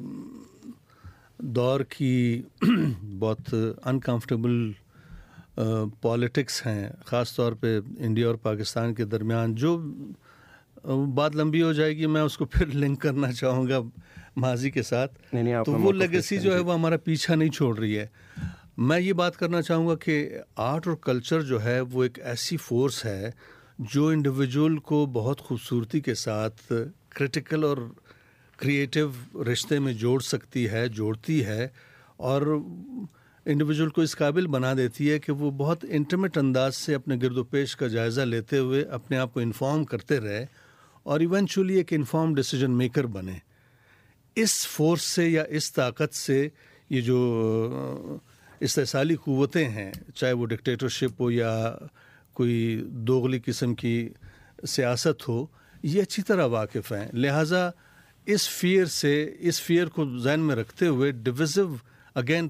L: دور کی بہت انکمفرٹیبل پالیٹکس ہیں, خاص طور پہ انڈیا اور پاکستان کے درمیان, جو بات لمبی ہو جائے گی, میں اس کو پھر لنک کرنا چاہوں گا ماضی کے ساتھ. تو وہ لیگیسی جو ہے وہ ہمارا پیچھا نہیں چھوڑ رہی ہے. میں یہ بات کرنا چاہوں گا کہ آرٹ اور کلچر جو ہے وہ ایک ایسی فورس ہے جو انڈیویجول کو بہت خوبصورتی کے ساتھ کرٹیکل اور کریٹیو رشتے میں جوڑ سکتی ہے, جوڑتی ہے, اور انڈیویجول کو اس قابل بنا دیتی ہے کہ وہ بہت انٹیمیٹ انداز سے اپنے گرد و پیش کا جائزہ لیتے ہوئے اپنے آپ کو انفارم کرتے رہے, اور ایونچولی ایک انفارم ڈیسیجن میکر بنے. اس فورس سے یا اس طاقت سے یہ جو استحصالی قوتیں ہیں, چاہے وہ ڈکٹیٹرشپ ہو یا کوئی دوغلی قسم کی سیاست ہو, یہ اچھی طرح واقف ہیں. لہٰذا اس فیئر سے, اس فیئر کو ذہن میں رکھتے ہوئے ڈویزو اگین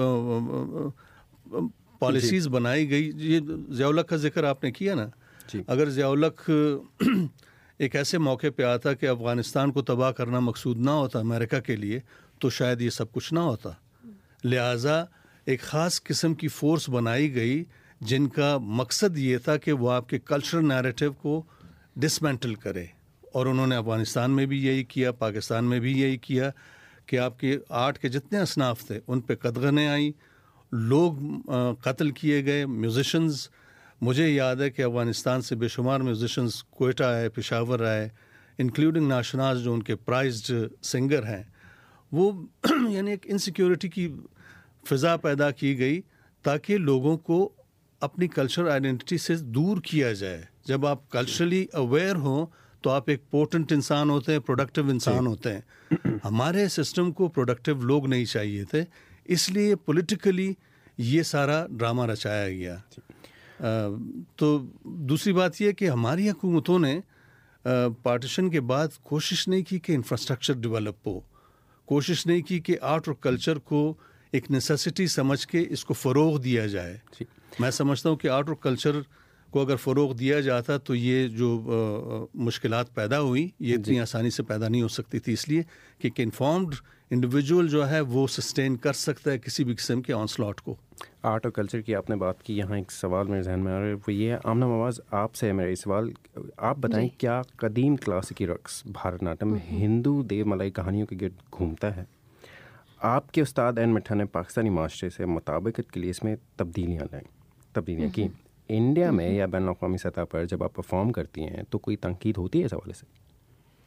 L: پالیسیز بنائی گئی. یہ ضیاء الحق کا ذکر آپ نے کیا نا, اگر ضیاء الحق ایک ایسے موقع پہ آتا کہ افغانستان کو تباہ کرنا مقصود نہ ہوتا امریکہ کے لیے, تو شاید یہ سب کچھ نہ ہوتا. لہٰذا ایک خاص قسم کی فورس بنائی گئی جن کا مقصد یہ تھا کہ وہ آپ کے کلچرل نیریٹو کو ڈسمینٹل کرے, اور انہوں نے افغانستان میں بھی یہی کیا, پاکستان میں بھی یہی کیا کہ آپ کے آرٹ کے جتنے اصناف تھے ان پہ قدغنیں آئیں, لوگ قتل کیے گئے, میوزیشنز. مجھے یاد ہے کہ افغانستان سے بے شمار میوزیشنز کوئٹہ آئے, پشاور آئے, انکلوڈنگ ناشناز جو ان کے پرائزڈ سنگر ہیں. وہ یعنی ایک انسیکیورٹی کی فضا پیدا کی گئی تاکہ لوگوں کو اپنی کلچر آئیڈینٹی سے دور کیا جائے. جب آپ کلچرلی اویئر ہوں تو آپ ایک پورٹنٹ انسان ہوتے ہیں, پروڈکٹیو انسان ہوتے ہیں. ہمارے سسٹم کو پروڈکٹیو لوگ نہیں چاہیے تھے, اس لیے پولیٹیکلی یہ سارا ڈرامہ رچایا گیا. تو دوسری بات یہ کہ ہماری حکومتوں نے پارٹیشن کے بعد کوشش نہیں کی کہ انفراسٹرکچر ڈیولپ ہو, کوشش نہیں کی کہ آرٹ اور کلچر کو ایک نیسیسٹی سمجھ کے اس کو فروغ دیا جائے. میں سمجھتا ہوں کہ آرٹ اور کلچر کو اگر فروغ دیا جاتا تو یہ جو مشکلات پیدا ہوئی یہ اتنی آسانی سے پیدا نہیں ہو سکتی تھی, اس لیے کہ ایک انفارمڈ انڈیویجول جو ہے وہ سسٹین کر سکتا ہے کسی بھی قسم کے آن سلاٹ کو.
A: آرٹ اور کلچر کی آپ نے بات کی, یہاں ایک سوال میرے ذہن میں آ رہا ہے, وہ یہ ہے آمنہ مواز آپ سے ہے میرا یہ سوال. آپ بتائیں کیا قدیم کلاسیکی رقص بھارت ناٹم ہندو دیو ملائی کہانیوں کے گرد گھومتا ہے؟ آپ کے استاد این مٹھا نے پاکستانی معاشرے سے مطابقت کے لیے اس میں تبدیلیاں لائیں, تبدیلیاں کی. انڈیا میں یا بین الاقوامی سطح پر جب آپ پرفارم کرتی ہیں تو کوئی تنقید ہوتی ہے اس حوالے سے؟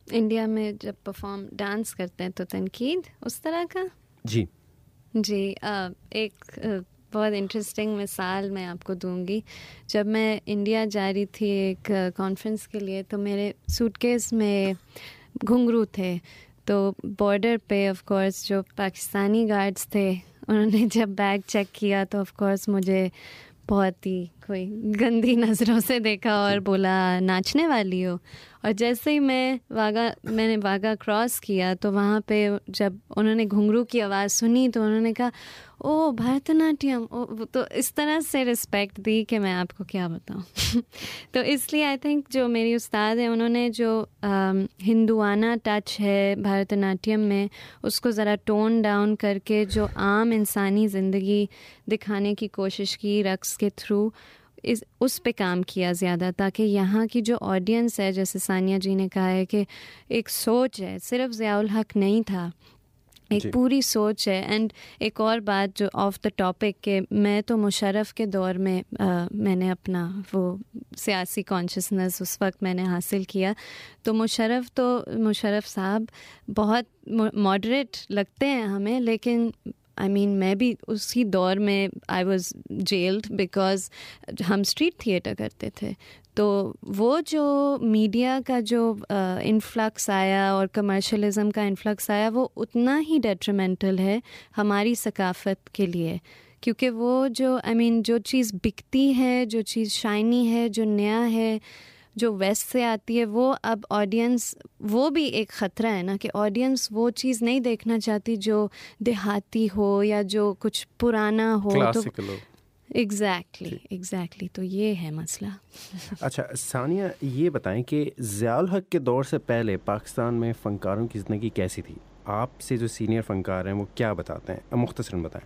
B: انڈیا میں جب پرفارم ڈانس کرتے ہیں تو تنقید اس طرح کا؟
A: جی
B: جی ایک بہت انٹرسٹنگ مثال میں آپ کو دوں گی. جب میں انڈیا جا رہی تھی ایک کانفرنس کے لیے تو میرے سوٹ کیس میں گھنگرو تھے. تو بارڈر پہ آف کورس جو پاکستانی گارڈز تھے انہوں نے جب بیگ چیک کیا تو آف کورس مجھے بہت ہی کوئی گندی نظروں سے دیکھا اور بولا ناچنے والی ہو. اور جیسے ہی میں واگا میں نے واگا کراس کیا تو وہاں پہ جب انہوں نے گھنگرو کی آواز سنی تو انہوں نے کہا او بھارت ناٹیم. تو اس طرح سے رسپیکٹ دی کہ میں آپ کو کیا بتاؤں. تو اس لیے آئی تھنک جو میری استاد ہیں انہوں نے جو ہندوانہ ٹچ ہے بھارت ناٹیم میں اس کو ذرا ٹون ڈاؤن کر کے جو عام انسانی زندگی دکھانے کی کوشش کی رقص کے تھرو اس اس پہ کام کیا زیادہ, تاکہ یہاں کی جو آڈینس ہے, جیسے ثانیہ جی نے کہا ہے کہ ایک سوچ ہے, صرف ضیاء الحق نہیں تھا, ایک پوری سوچ ہے. اینڈ ایک اور بات جو آف دا ٹاپک کہ میں تو مشرف کے دور میں آ, میں نے اپنا وہ سیاسی کانشسنس اس وقت میں نے حاصل کیا. تو مشرف تو مشرف صاحب بہت ماڈریٹ لگتے ہیں ہمیں, لیکن آئی مین میں بھی اسی دور میں آئی واز جیلڈ بیکاز ہم اسٹریٹ تھیٹر کرتے تھے. تو وہ جو میڈیا کا جو انفلکس آیا اور کمرشلزم کا انفلکس آیا وہ اتنا ہی ڈیٹریمنٹل ہے ہماری ثقافت کے لیے, کیونکہ وہ جو آئی مین جو چیز بکتی ہے, جو چیز شائنی ہے, جو نیا ہے, جو ویسٹ سے آتی ہے, وہ اب آڈینس, وہ بھی ایک خطرہ ہے نا کہ آڈینس وہ چیز نہیں دیکھنا چاہتی جو دیہاتی ہو یا جو کچھ پرانا ہو.
A: کلاسیکل ہو.
B: ایگزیکٹلی ایگزیکٹلی تو یہ ہے مسئلہ.
A: اچھا ثانیہ, یہ بتائیں کہ ضیاء الحق کے دور سے پہلے پاکستان میں فنکاروں کی زندگی کیسی تھی؟ آپ سے جو سینئر فنکار ہیں وہ کیا بتاتے ہیں, مختصراً بتائیں.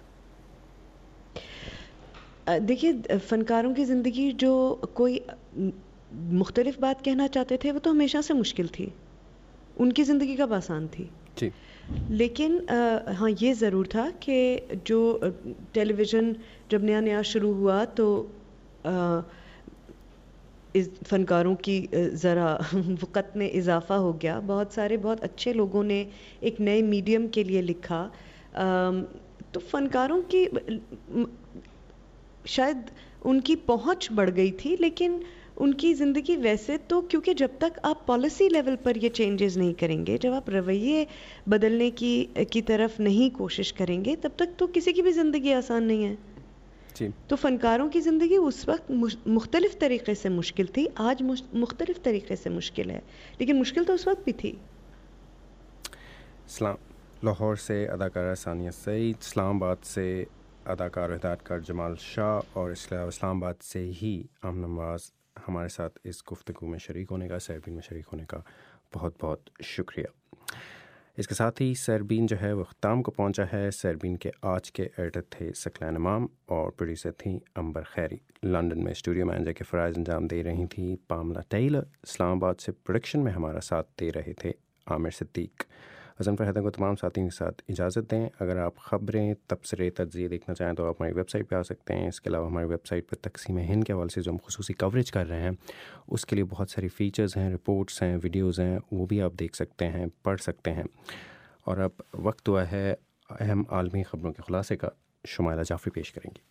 K: دیکھیے فنکاروں کی زندگی جو کوئی مختلف بات کہنا چاہتے تھے وہ تو ہمیشہ سے مشکل تھی, ان کی زندگی کب آسان تھی. جی لیکن ہاں یہ ضرور تھا کہ جو ٹیلی ویژن جب نیا نیا شروع ہوا تو اس فنکاروں کی ذرا وقت میں اضافہ ہو گیا. بہت سارے بہت اچھے لوگوں نے ایک نئے میڈیم کے لیے لکھا, تو فنکاروں کی شاید ان کی پہنچ بڑھ گئی تھی, لیکن ان کی زندگی ویسے تو, کیونکہ جب تک آپ پالیسی لیول پر یہ چینجز نہیں کریں گے, جب آپ رویے بدلنے کی کی طرف نہیں کوشش کریں گے, تب تک تو کسی کی بھی زندگی آسان نہیں ہے. جی تو فنکاروں کی زندگی اس وقت مختلف طریقے سے مشکل تھی, آج مختلف طریقے سے مشکل ہے, لیکن مشکل تو اس وقت بھی تھی.
A: اسلام لاہور سے اداکارہ ثانیہ سعید, اسلام آباد سے اداکار ہدایتکار جمال شاہ, اور اسلام آباد سے ہی امن نواز ہمارے ساتھ اس گفتگو میں شریک ہونے کا, سیربین میں شریک ہونے کا بہت بہت شکریہ. اس کے ساتھ ہی سیربین جو ہے وہ اختتام کو پہنچا ہے. سیربین کے آج کے ایڈیٹر تھے ثقلین امام اور پروڈیوسر تھیں امبر خیری. لندن میں اسٹوڈیو مینیجر کے فرائض انجام دے رہی تھیں پاملا ٹیلر. اسلام آباد سے پروڈکشن میں ہمارا ساتھ دے رہے تھے عامر صدیق. غضنفر حیدر کو تمام ساتھیوں کے ساتھ اجازت دیں. اگر آپ خبریں, تبصرے, تجزیے دیکھنا چاہیں تو آپ ہماری ویب سائٹ پہ آ سکتے ہیں. اس کے علاوہ ہماری ویب سائٹ پہ تقسیم ہند کے حوالے سے جو ہم خصوصی کوریج کر رہے ہیں اس کے لیے بہت ساری فیچرز ہیں, رپورٹس ہیں, ویڈیوز ہیں, وہ بھی آپ دیکھ سکتے ہیں, پڑھ سکتے ہیں. اور اب وقت ہوا ہے اہم عالمی خبروں کے خلاصے کا. شمائلہ جعفری پیش کریں گی.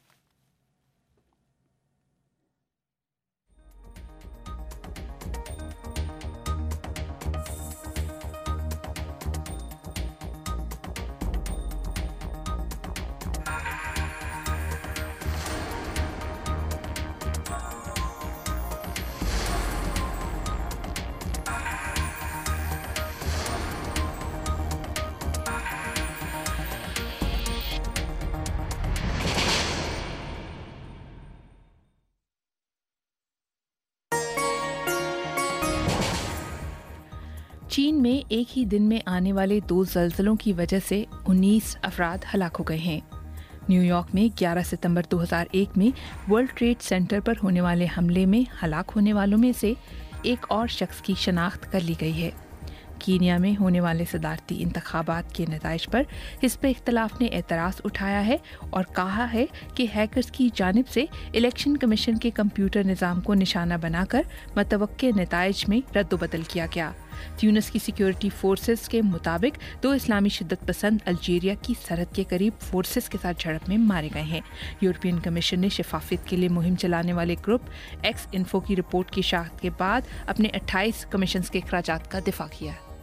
C: چین میں ایک ہی دن میں آنے والے دو زلزلوں کی وجہ سے انیس افراد ہلاک ہو گئے ہیں. نیو یارک میں گیارہ ستمبر دو ہزار ایک میں ورلڈ ٹریڈ سینٹر پر ہونے والے حملے میں ہلاک ہونے والوں میں سے ایک اور شخص کی شناخت کر لی گئی ہے. کینیا میں ہونے والے صدارتی انتخابات کے نتائج پر حزب اختلاف نے اعتراض اٹھایا ہے اور کہا ہے کہ ہیکرز کی جانب سے الیکشن کمیشن کے کمپیوٹر نظام کو نشانہ بنا کر متوقع نتائج میں رد و بدل کیا گیا. ट्यूनिस की सिक्योरिटी फोर्सेस के मुताबिक दो इस्लामी शिद्दत पसंद अल्जीरिया की सरहद के करीब फोर्सेस के साथ झड़प में मारे गए हैं। यूरोपियन कमीशन ने शफाफियत के लिए मुहिम चलाने वाले ग्रुप एक्स इन्फो की रिपोर्ट की शाहद के बाद अपने अट्ठाईस कमीशन के अखराजात का दिफा किया है।